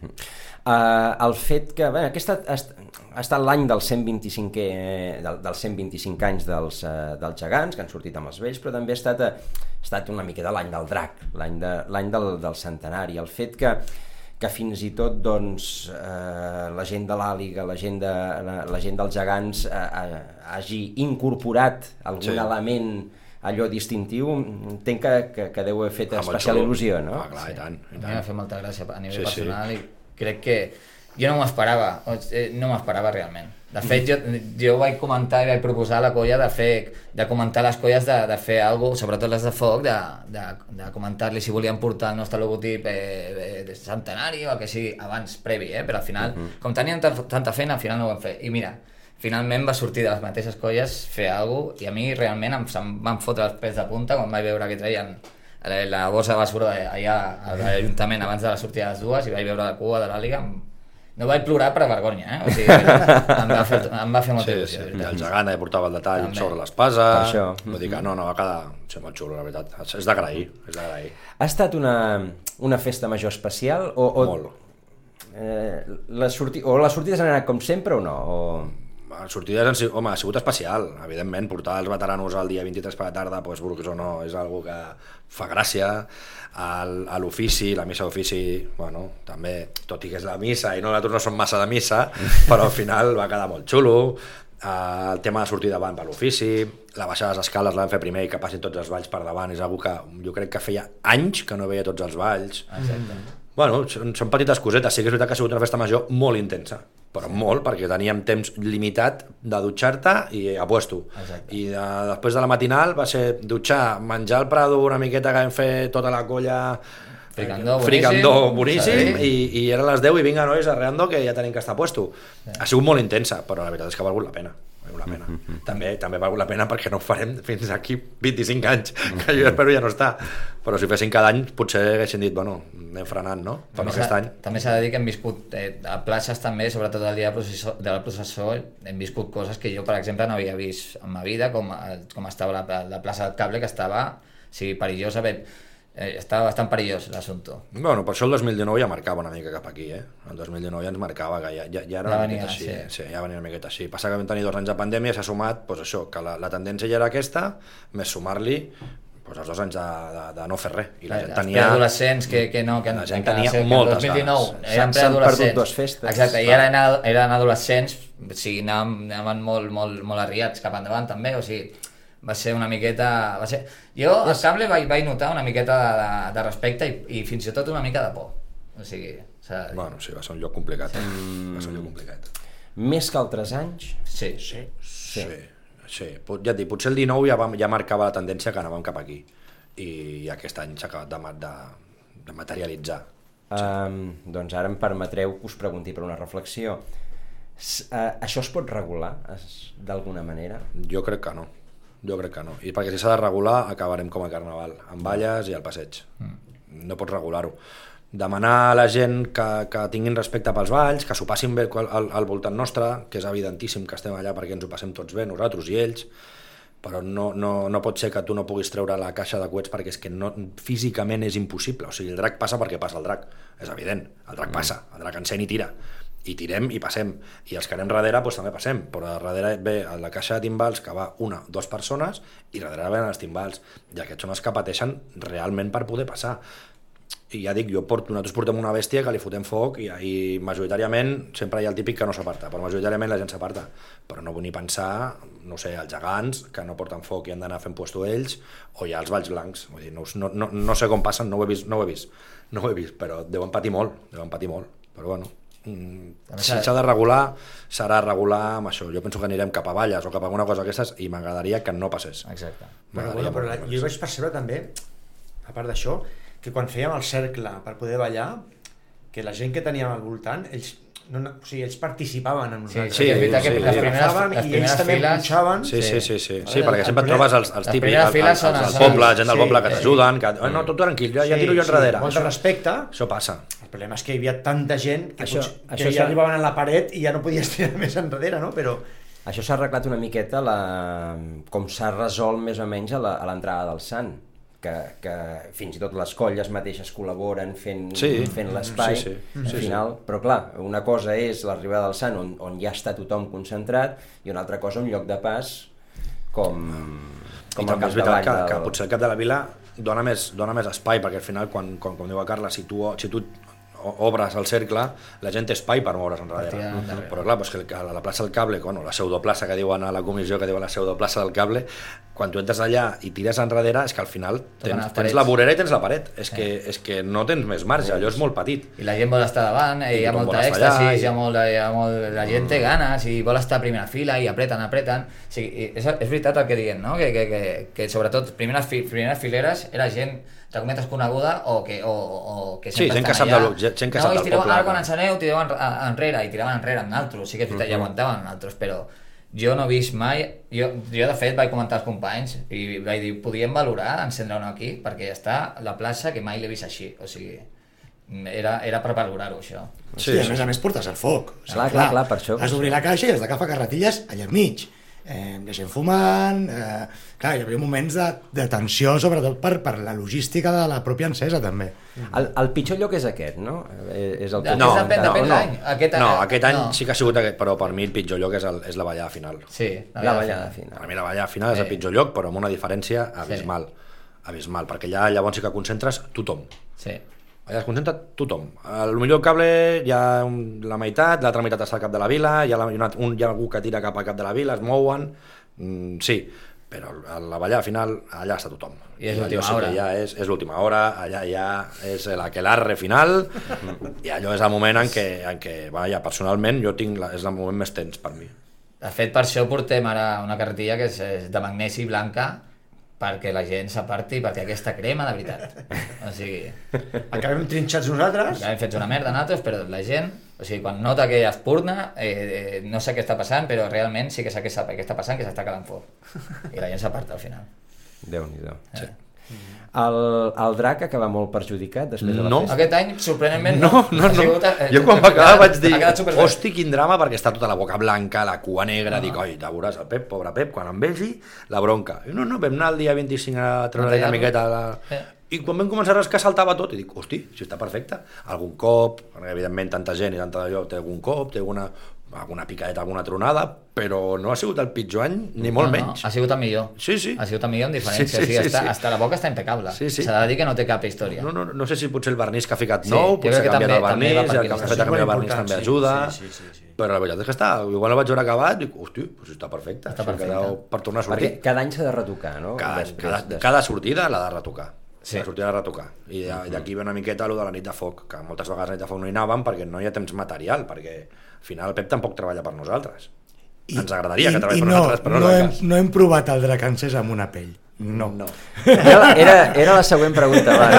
Uh, el fet que, bé, aquest ha, ha estat l'any del cent vint-i-cinquè, del, dels cent vint-i-cinc anys dels, uh, dels gegants, que han sortit amb els vells, però també ha estat, uh, ha estat una miqueta l'any del drac, l'any de, l'any del, del centenari. El fet que que fins i tot doncs, eh, la gent de l'Àliga, la gent, de, la, la gent dels gegants eh, eh, hagi incorporat algun Sí. element allò distintiu, entenc que, que, que deu haver fet Ah, molt especial xulo. il·lusió, no? Ah, clar, i tant, i A mi tant. m'ha fet molta gràcia a nivell Sí, sí. personal i crec que jo no m'ho esperava, no m'ho esperava realment. De fet, jo, jo vaig comentar i vaig proposar a la colla de fer, de comentar les colles de, de fer alguna cosa, sobretot les de foc, de, de, de comentar-li si volien portar el nostre logotip eh, de, de centenari o el que sigui abans, previ, eh? Però al final, uh -huh. com teníem tanta feina, al final no ho vam fer. I mira, finalment va sortir de les mateixes colles fer alguna cosa i a mi realment em, em van fotre els pèls de punta quan vaig veure que traien la, la bossa de basura allà a l'Ajuntament abans de la sortida de les dues i vaig veure la cua de l'Àliga. No vaig plorar per vergonya, eh? O sigui, em va fer, em va fer molta Sí, il·lusió. sí, de veritat. el gegant eh, portava el detall També. sobre l'espasa, Per això. vull dir que no, no, va quedar sí, molt xulo, la veritat. És d'agrair, és d'agrair. Ha estat una, una festa major especial? O, o, Molt. Eh, les sorti o les sortides han anat com sempre o no? O... Les sortides han sigut, home, ha sigut especial, evidentment, portar els veteranos el dia vint-i-tres per la tarda, doncs, vulguis o no, és algo que fa gràcia. El, a l'ofici, la missa d'ofici, bueno, també, tot i que és la missa i nosaltres no som massa de missa, però al final va quedar molt xulo. Uh, el tema de sortir davant per l'ofici, la baixada de les escales la vam fer primer i que passin tots els balls per davant, és una que jo crec que feia anys que no veia tots els balls. Exacte. Bueno, són, són petites cosetes, sí que és veritat que ha sigut una festa major molt intensa, però molt, perquè teníem temps limitat de dutxar-te i a puesto. Exacte. I de, després de la matinal va ser dutxar, menjar el Prado una miqueta que vam fer tota la colla Fricandó, fricandó boníssim. boníssim, Sí. i, i eren les deu i vinga, nois, arreando que ja tenim que estar a puesto. Sí. Ha sigut molt intensa, però la veritat és que ha valgut la pena. Ha valgut la pena. Mm-hmm. També també ha valgut la pena perquè no ho farem fins aquí vint-i-cinc anys, que jo espero ja no estar. Però si fessin cada any potser haguessin dit, bueno, anem frenant, no? Però També aquest s'ha- any... També s'ha de dir que hem viscut eh, a places també, sobretot el dia de processó, de la processó, hem viscut coses que jo, per exemple, no havia vist en ma vida, com, el- com estava la, la plaça del Cable, que estava, o sigui, perillosa, bé, eh, estava bastant perillós l'assumpte. Bueno, per això el dos mil dinou ja marcava una mica cap aquí, eh? El dos mil dinou ja ens marcava que ja, ja, ja era Ja una venia, miqueta així, sí. eh? Sí, ja venia una miqueta així. Passa que vam tenir dos anys de pandèmia i s'ha sumat, doncs això, que la, la tendència ja era aquesta, més sumar-li doncs els dos anys de, de, de no fer res. I la gent Els tenia... preadolescents que, que no, que, La gent que, tenia que moltes el dos mil dinou ganes. eren S'han perdut preadolescents. dues festes. Exacte, i ara eren, eren adolescents, o sigui, anàvem, anàvem molt, molt, molt arriats cap endavant també, o sigui, va ser una miqueta... Va ser... Jo al Cable vaig, vaig notar una miqueta de, de, de respecte i, i fins i tot una mica de por. O sigui, s'ha de dir. Bueno, sí, va ser un lloc complicat. Eh? Va ser un lloc complicat. Més que altres anys? Sí. Sí, sí, sí. Pot- Ja et dic, potser el dinou ja, vam, ja marcava la tendència que anàvem cap aquí. I aquest any s'ha acabat de, ma- de, de materialitzar. Um, doncs ara em permetreu que us pregunti per una reflexió. S uh, això es pot regular es, d'alguna manera? Jo crec que no. Jo crec que no. I perquè si s'ha de regular acabarem com a Carnaval, amb balles i al passeig. No pots regular-ho. Demanar a la gent que, que tinguin respecte pels balls, que s'ho passin bé al, al, al voltant nostre, que és evidentíssim que estem allà perquè ens ho passem tots bé, nosaltres i ells, però no, no, no pot ser que tu no puguis treure la caixa de coets perquè és que no, físicament és impossible. O sigui, el drac passa perquè passa el drac, és evident, el drac passa, el drac encén i tira, i tirem i passem, i els que anem darrere doncs, també passem, però darrere ve la caixa de timbals que va una, dues persones, i darrere venen els timbals, i aquests són els que pateixen realment per poder passar. I ja dic, jo porto, nosaltres portem una bèstia que li fotem foc i, i majoritàriament sempre hi ha el típic que no s'aparta, però majoritàriament la gent s'aparta, però no vull ni pensar, no sé, els gegants que no porten foc i han d'anar fent puesto ells, o ja els valls blancs, vull dir, no, no, no, no sé com passen, no ho he vist, no ho he vist, no ho he vist, però deuen patir molt, deuen patir molt, però bueno, mm, si s'ha de regular, serà regular amb això. Jo penso que anirem cap a Valles o cap a alguna cosa d'aquestes i m'agradaria que no passés. Exacte. Bueno, bueno, però la, jo vaig percebre també, a part d'això, que quan fèiem el cercle per poder ballar, que la gent que teníem al voltant, ells, no, no, o sigui, ells participaven en nosaltres. Sí, sí, és veritat que sí, les sí. primeres, Agafaven les i primeres ells també files... punxaven. Sí, sí, sí, sí, sí, Vale, perquè el sempre et primer- trobes els, els les típics, primeres els, files els, són els els del poble, amics. gent del Sí, poble que sí. t'ajuden, que oh, no, tu tranquil, jo ja tiro jo enrere. Molt de respecte. Això passa. El problema és que hi havia tanta gent que, Això- potser, això que s'ha- ja arribaven a la paret i ja no podies tirar més enrere, no? Però Això s'ha arreglat una miqueta la... com s'ha resolt més o menys a la- a l'entrada del Sant, que, que fins i tot les colles mateixes col·laboren fent, Sí, fent l'espai, sí, sí, al sí, final, però clar, una cosa és l'arribada del Sant on, on ja està tothom concentrat i una altra cosa un lloc de pas com, I com el també és veritat capdavall que, que del... potser el cap de la vila dona més, dona més espai, perquè al final, quan, quan, com diu la Carla, si tu, si tu obres el cercle, la gent té espai per moure's enrere. Per tirar enrere. Però clar, doncs que a la plaça del Cable, bueno, la pseudoplaça que diuen a la comissió, que diuen la pseudoplaça del Cable, quan tu entres allà i tires enrere, és que al final Toquen tens, les tens parets. la vorera i tens la paret. És, que, és que no tens més marge, allò és molt petit. I la gent vol estar davant, eh, I hi ha tothom molta vol estar èxtasis, allà i- hi ha molt, hi ha molt, la gent té ganes i vol estar a primera fila i apreten, apreten. O sigui, és, és veritat el que diuen, no? Que, que, que, que sobretot primeres, fi, primeres fileres era gent entre cometes coneguda o que, o, o que Sí, sempre gent que estan sap allà. del- gent que no, sap i del tiraven, poble, ara quan que- ens aneu tiraven a- enrere i tiraven enrere amb naltros, sí que és veritat, Mhm. ja aguantaven naltros, però jo no he vist mai, jo, jo de fet vaig comentar als companys i vaig dir, podíem valorar encendre una aquí perquè està la plaça que mai l'he vist així, o sigui, era, era per valorar-ho això. Sí, sí, a més a més portes el foc. O sigui, Clar, clar, clar, per això, per Has d'obrir la caixa i has d'agafar carretilles allà enmig. Eh, de gent fumant... Eh, clar, hi havia moments de, de tensió, sobretot per, per la logística de la pròpia encesa, també. El, el pitjor lloc és aquest, no? Eh, És el que... No, depèn, depèn no. l'any. Aquest, No, aquest any no. sí que ha sigut aquest, però per mi el pitjor lloc és, el, és la ballada final. Sí, La ballada final. Per mi la ballada final és el Sí. pitjor lloc, però amb una diferència abismal. Abismal, perquè allà llavors sí que concentres tothom. Sí. Allà es concentra tothom. El millor cable hi ha un- la meitat, l'altra meitat està al cap de la vila, hi ha, la, una, un, hi ha algú que tira cap al cap de la vila, es mouen, mm, sí, però a la ballada final allà està tothom. I és allò l'última sí que hora. Ja és, és l'última hora, allà ja és l'aquelarre final, i allò és el moment en què, en què vaja, personalment, jo tinc la, és el moment més tens per mi. De fet, per això portem ara una carretilla que és, és de magnesi blanca perquè la gent s'aparti, perquè aquesta crema de veritat. O sigui, acabem trinxats nosaltres. ja hem fet una merda nosaltres, però la gent, o sigui, quan nota que ja es purna, eh, eh, no sé què està passant, però realment sí que sap què, sap què està passant, que s'està calant foc. I la gent s'aparta al final. Déu-n'hi-do. Sí. El, el drac acaba molt perjudicat després de la No. festa. Aquest any, sorprenentment, No, no, Ha no. sigut, eh, Jo quan ha va acabar quedat- vaig dir, ha quedat superbé. hosti, quin drama, perquè està tota la boca blanca, la cua negra, dic, oi, ja veuràs el Pep, pobre Pep, quan em vegi, la bronca. I no, no, vam anar el dia vint-i-cinc a treure una tallar-lo. miqueta la... Eh. I quan vam començar a rascar saltava tot, i dic, hosti, si està perfecte. Algun cop, perquè evidentment tanta gent i tanta allò, té algun cop, té alguna, alguna picadeta, alguna tronada, però no ha sigut el pitjor any, ni molt no, menys. No, ha sigut el millor. Sí, sí. Ha sigut el millor en diferència. Sí, sí, o sigui, sí, està, sí. Hasta la boca està impecable. Sí, sí. S'ha de dir que no té cap història. No, no, no sé si potser el vernís que ha ficat Sí, nou, jo potser crec que ha canviat també- el també va vernís, per i aquí el la que ha cosa. fet a canviar el Molt vernís important, també sí, ajuda, sí, sí, sí, sí. però la veritat és que està, quan el vaig veure acabat, dic, hosti, doncs està perfecte, Està això perfecte. quedeu per tornar a sortir. Perquè cada any s'ha de retocar, no? Cada, Després cada, de- cada sortida l'ha de retocar. Sí. La sortida de retocar. I de- d'aquí ve una miqueta allò de la nit de foc, que moltes vegades a la nit de foc no hi anàvem perquè no hi ha temps material, perquè al final el Pep tampoc treballa per nosaltres. I, Ens agradaria que treballi i per no, nosaltres, però no, no, és el hem, cas. no hem provat el drac encès amb una pell. No. No. Era, era, era la següent pregunta, va.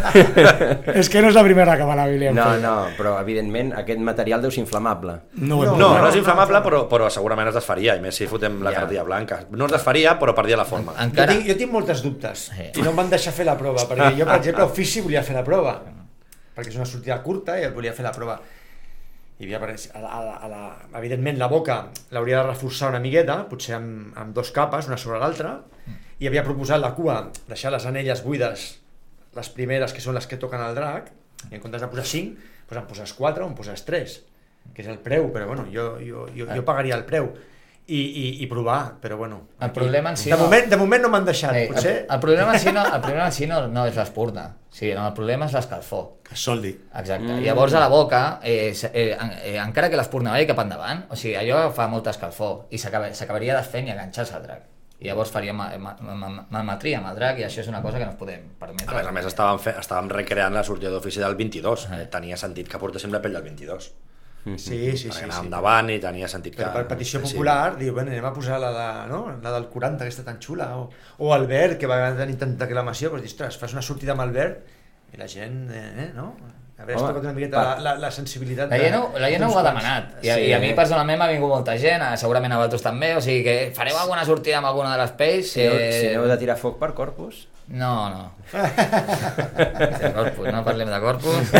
No. És que no és la primera que me la Billy em No, feia. no, però evidentment aquest material deu ser inflamable. No, ho hem No, provat. no és inflamable, però, però segurament es desfaria, i més si fotem la Ja. cartilla blanca. No es desfaria, però perdia la forma. Jo Encara... tinc, jo tinc moltes dubtes Sí. i no em van deixar fer la prova, perquè jo, per exemple, a ofici volia fer la prova, perquè és una sortida curta i volia fer la prova. I havia, a la, a la, a la, evidentment, la boca l'hauria de reforçar una miqueta, potser amb, amb dos capes, una sobre l'altra, i havia proposat la cua, deixar les anelles buides, les primeres, que són les que toquen el drac, i en comptes de posar cinc, doncs en poses quatre o en poses tres, que és el preu, però bueno, jo, jo, jo, jo pagaria el preu. I, i, i provar, però bueno... El problema en si de, no- moment, de moment no m'han deixat, Eh, potser... el, el problema en si no, el problema en si no, no és l'espurna, o sigui, no, el problema és l'escalfor. Que es soldi. Exacte. Mm. Llavors a la boca, eh, se- eh, en- eh, encara que l'espurna vagi cap endavant, o sigui, allò fa molta escalfor i s'acaba- s'acabaria desfent i enganxar-se al drac. I llavors faria ma- ma- ma- malmetria amb el drac i això és una cosa que no ens podem permetre. A més a més, estàvem, fe, estàvem recreant la sortida d'ofici del vint-i-dos. Eh, tenia sentit que portéssim la pell del vint-i-dos. Sí, sí, sí. Perquè sí, anàvem sí. davant i tenia sentit que... Però per petició sí. popular, diu, bueno, anem a posar la, de, no? la del quaranta, aquesta tan xula, o, o Albert, que va tenir tanta aclamació, però dius, ostres, fas una sortida amb Albert i la gent, eh, no? Haver tocat una miqueta la, la, la sensibilitat... La gent, ho, la gent ho ha demanat, I, sí. i a mi personalment m'ha vingut molta gent, segurament a vosaltres també, o sigui que fareu alguna sortida amb alguna de les pells? Si, eh... si aneu de tirar foc per Corpus? No, no. De Corpus, no parlem de Corpus.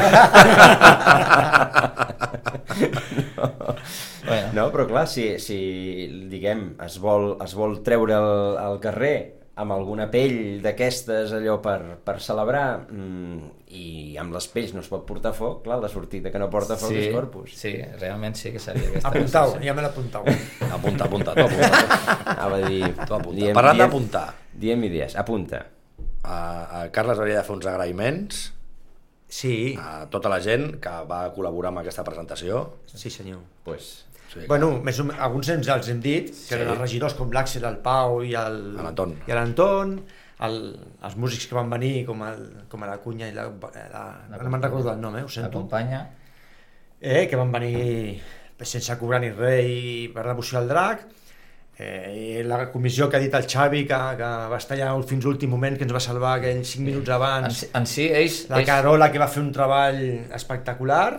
no. Bueno. No, però clar, si, si diguem, es vol, es vol treure al, al carrer amb alguna pell d'aquestes allò per, per celebrar mmm, i amb les pells no es pot portar foc, clar, la sortida que no porta foc sí, és Corpus. Sí, realment sí que seria aquesta. Apuntau, ja me l'apuntau. Apunta, apunta, tu apunta. Anava a dir... Tu apunta. Parlant d'apuntar. Diem idees, apunta. A, a Carles hauria de fer uns agraïments Sí. a tota la gent que va col·laborar amb aquesta presentació. Sí, senyor. Pues... Sí, Bueno, més o menys, alguns ens els hem dit, que Sí. eren els regidors com l'Àxel, el Pau i el... L'Anton. I l'Anton, el, els músics que van venir, com, el, com la Cunya i la... la, la no me'n recordo el nom, eh, ho La sento. companya. Eh, que van venir sense cobrar ni res i per devoció al drac. Eh, i la comissió que ha dit el Xavi, que, que va estar allà fins a l'últim moment, que ens va salvar aquells cinc minuts En, abans. si- en si, ells... La ells... Carola, que va fer un treball espectacular.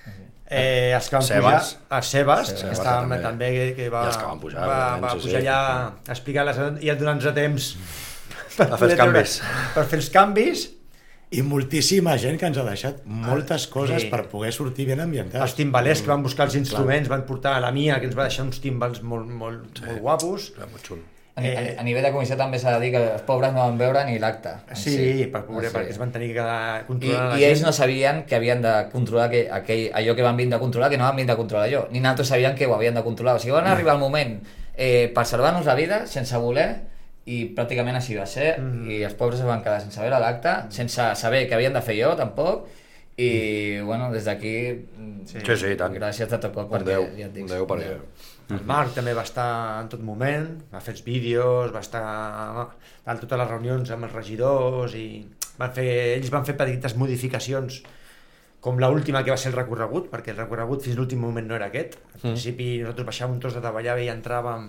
Eh, els que van Sebas. pujar, els Sebas, Sebas que estàvem també. també, que, que va, I els que van pujar, va, evidentment, va sí, pujar sí. allà a explicar les, i a donar-nos temps A per, fer els poder treure- canvis. per fer els canvis. I moltíssima gent que ens ha deixat moltes coses sí. per poder sortir ben ambientats. Els timbalers que van buscar els instruments, van portar a la Mia, que ens va deixar uns timbals molt, molt, sí. molt guapos. Era molt xulo. A, ni- Eh, a nivell de comissió també s'ha de dir que els pobres no van veure ni l'acte. en Sí, per poder, Ah, sí. perquè es van tenir que quedar I, controlant la I ells gent. no sabien que havien de controlar aquell, aquell, allò que van vindre a controlar, que no van vindre a controlar allò, ni nosaltres sabien que ho havien de controlar. O sigui, van arribar al moment eh, per salvar-nos la vida, sense voler, i pràcticament així va ser, mm. i els pobres es van quedar sense veure l'acte, sense saber què havien de fer jo, tampoc, i, bueno, des d'aquí... Sí. Sí, sí, i tant. Gràcies a tot cop, Un perquè Déu, ja et dic. un Déu perquè... El Marc també va estar en tot moment, va fer els vídeos, va estar a totes les reunions amb els regidors i van fer, ells van fer petites modificacions com l'última que va ser el recorregut, perquè el recorregut fins l'últim moment no era aquest. Al principi nosaltres baixàvem un tros de Tavallava i entràvem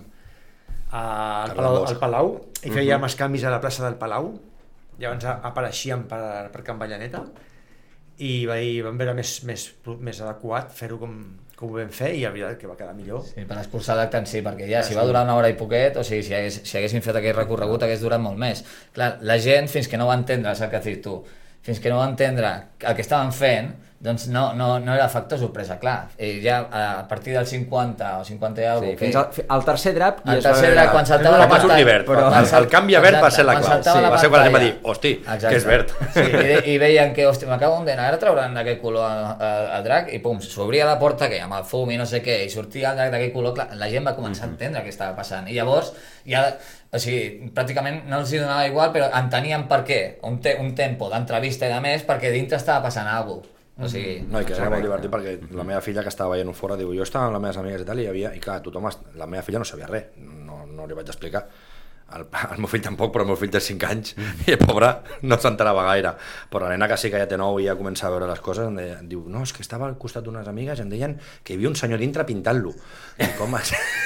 al Palau, al Palau i fèiem els canvis a la plaça del Palau, llavors apareixíem per, per Can Ballaneta i va, i vam veure més, més, més adequat fer-ho com, com ho vam fer i la veritat que va quedar millor. Sí, per escurçar l'acte en si, perquè ja, si va durar una hora i poquet, o sigui, si, hagués, si haguéssim fet aquell recorregut hagués durat molt més. Clar, la gent, fins que no va entendre, és el que has dit tu, fins que no va entendre el que estaven fent, doncs no, no, no era factor sorpresa, clar. I ja a partir del cinquanta o cinquanta i alguna Sí, cosa... fins al, al tercer drap i El es va tercer veure... drap, quan saltava No, la va sortir pantalla... verd, però quan el, salt- el canvi a verd va ser la quan clau. saltava la Va ser quan la gent va dir, pantalla. hosti, Exacte. que és verd. Sí, i, de, i veien que, hosti, m'acabo de ara trauran d'aquell color al, al, al drac i pum, s'obria la porta que amb el fum i no sé què, i sortia el drac d'aquell color, clar, la gent va començar a entendre què estava passant. I llavors, ja, o sigui, pràcticament no els hi donava igual, però entenien per què, un, te, un tempo d'entrevista i de més, perquè dintre estava passant alguna cosa. O sigui, No, i que era molt divertit perquè la meva filla que estava veient fora diu, jo estava amb les meves amigues i tal i, hi havia, i clar, tothom, la meva filla no sabia res, no, no li vaig explicar. El, el meu fill tampoc, però el meu fill té cinc anys i el pobre no s'enterava gaire, però la nena que sí que ja té nou i ja comença a veure les coses em deia, diu, no, és que estava al costat d'unes amigues i em deien que hi havia un senyor dintre pintant-lo. I com,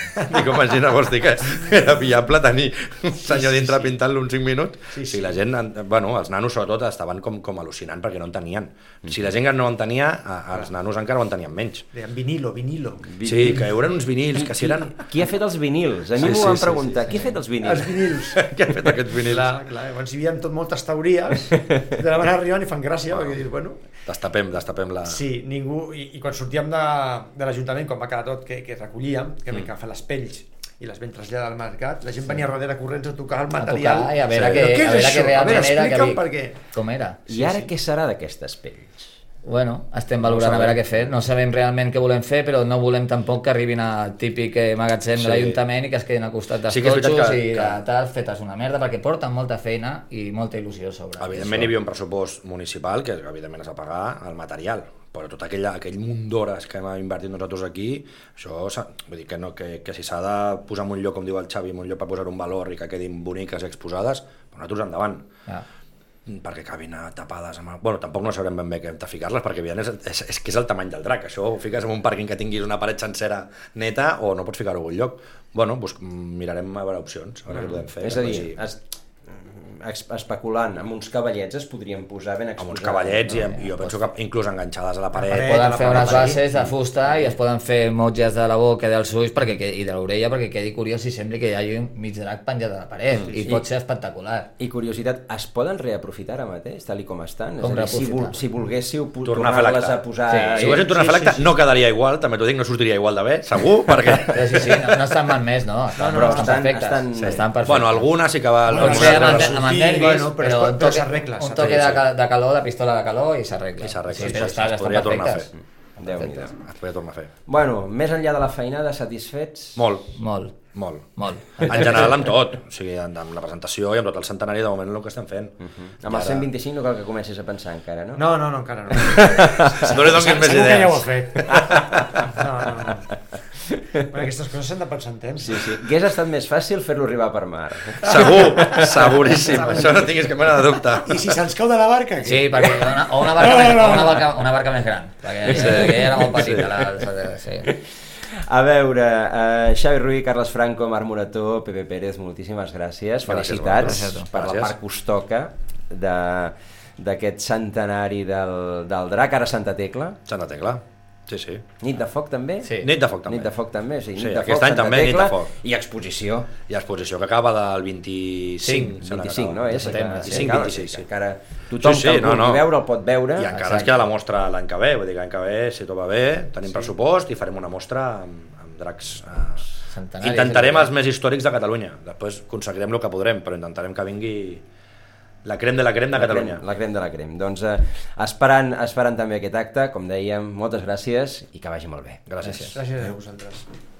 i com imagina, vols dir que era viable tenir un senyor dintre pintant-lo uns cinc minuts? Sí, sí. I la gent, bueno, els nanos sobretot estaven com, com al·lucinant perquè no entenien. Si la gent no en tenia, els nanos encara ho entenien menys. Deien vinilo, vinilo. Sí, que eren uns vinils, que si eren... Qui ha fet els vinils? A mi Sí, m'ho sí, van sí, preguntar. sí, Qui ha fet els vinils? Els vinils. Què ha fet aquests vinils? Clar, clar, llavors hi havia tot moltes teories, de la van arribant i fan gràcia, perquè dius, bueno... Destapem, destapem la... Sí, ningú... I, i quan sortíem de, de l'Ajuntament, quan va quedar tot, que, que recollíem, que vam agafar les pells i les vam traslladar al mercat, la gent venia a darrere corrents a tocar el a material. tocar i a veure, Sí. que, Però què a és veure això? que realment a veure, era, que explica'm vi- per què. com era. I ara què serà d'aquestes pells? Bueno, estem valorant a veure què fer. No sabem realment què volem fer, però no volem tampoc que arribin al típic eh, magatzem Sí. de l'Ajuntament i que es quedin al costat dels Sí que és veritat totxos que- i que- de tal, fetes una merda, perquè porten molta feina i molta il·lusió a sobre. Evidentment hi havia un pressupost municipal que evidentment es va pagar el material, però tot aquell, aquell munt d'hores que hem invertit nosaltres aquí, això, vull dir que, no, que, que si s'ha de posar en un lloc, com diu el Xavi, en un lloc per posar un valor i que quedin boniques i exposades, però nosaltres endavant. Ja. perquè acabin tapades amb... El... Bueno, tampoc no sabrem ben bé què hem de ficar-les, perquè és, és, és que és el tamany del drac. Això ho fiques en un pàrquing que tinguis una paret sencera neta o no pots ficar-ho en algun lloc. Bueno, pues, mirarem a veure opcions, a veure mm. què podem fer. És a dir, es, especulant, amb uns cavallets es podrien posar ben exposats. Amb uns cavallets, no? i jo penso que inclús enganxades a la paret. Es poden fer unes bases de fusta i es poden fer motges de la boca i dels ulls perquè, i de l'orella perquè quedi curiós i sembli que hi hagi un mig drac penjat a la paret, mm, i sí. pot ser espectacular. I curiositat, es poden reaprofitar ara mateix, tal i com estan? Com és a dir, si, vol, si volguéssiu tornar-les a posar... Sí. Si volguéssim tornar sí, a fer l'acte, sí, sí. no quedaria igual, també t'ho dic, no sortiria igual de bé, segur, perquè... Però sí, sí, no, no estan malmès, no? Estan, no, no, estan, estan perfectes. Estan, sí. estan perfectes. Bueno, algunes sí que va... Bueno, sí, amb el nervis, però però un toque, un toque de, de calor, de pistola de calor i s'arregla. I s'arregla, sí, però sí, es podria tornar a fer. Déu-n'hi-do. Es podria tornar a fer. Bueno, més enllà de la feinada, satisfets? Molt. Molt. Molt. Molt. En general amb tot, o sigui, amb la presentació i amb tot el centenari de moment el que estem fent. Uh -huh. Amb el cent vint-i-cinc no cal que comencis a pensar encara, no? No, no, no, encara no. No li donis més idees. Segur que ja ho ha fet. No, no, no. Bueno, aquestes coses s'han de pensar en temps. Sí, sí. Hauria estat més fàcil fer-lo arribar per mar. Segur, seguríssim. Això no tinguis que mena de dubte. I si se'ns cau de la barca? Què? Sí, perquè una, o, una barca, no, no, no. o una, barca, una barca més gran. Perquè sí. era molt petita. La, sí. A veure, uh, Xavi Ruiz, Carles Franco, Marc Morató, Pepe Pérez, moltíssimes gràcies. Felicitats gràcies, per gràcies. La part que us toca d'aquest centenari del, del drac, ara Santa Tecla. Santa Tecla. Sí, sí. Nit de foc també? Sí. Nit de foc també. Nit de foc també, o sigui, sí, nit de aquest foc, any Santa també Tecla, nit de foc. I exposició. I exposició que acaba del vint-i-cinc. vint-i-cinc, no? És vint-i-cinc, vint-i-sis, sí. Encara tothom sí, sí, que el vulgui no, no. veure el pot veure. I encara ens queda la mostra l'any que ve, vull dir que l'any que ve, si tot va bé, tenim sí. pressupost i farem una mostra amb, amb dracs... Eh, intentarem els més històrics de Catalunya. Després aconseguirem el que podrem, però intentarem que vingui... La crem de la crem de la Catalunya. Crem, la crem de la crem. Doncs eh, esperant, esperant també aquest acte, com dèiem, moltes gràcies i que vagi molt bé. Gràcies. Gràcies a vosaltres.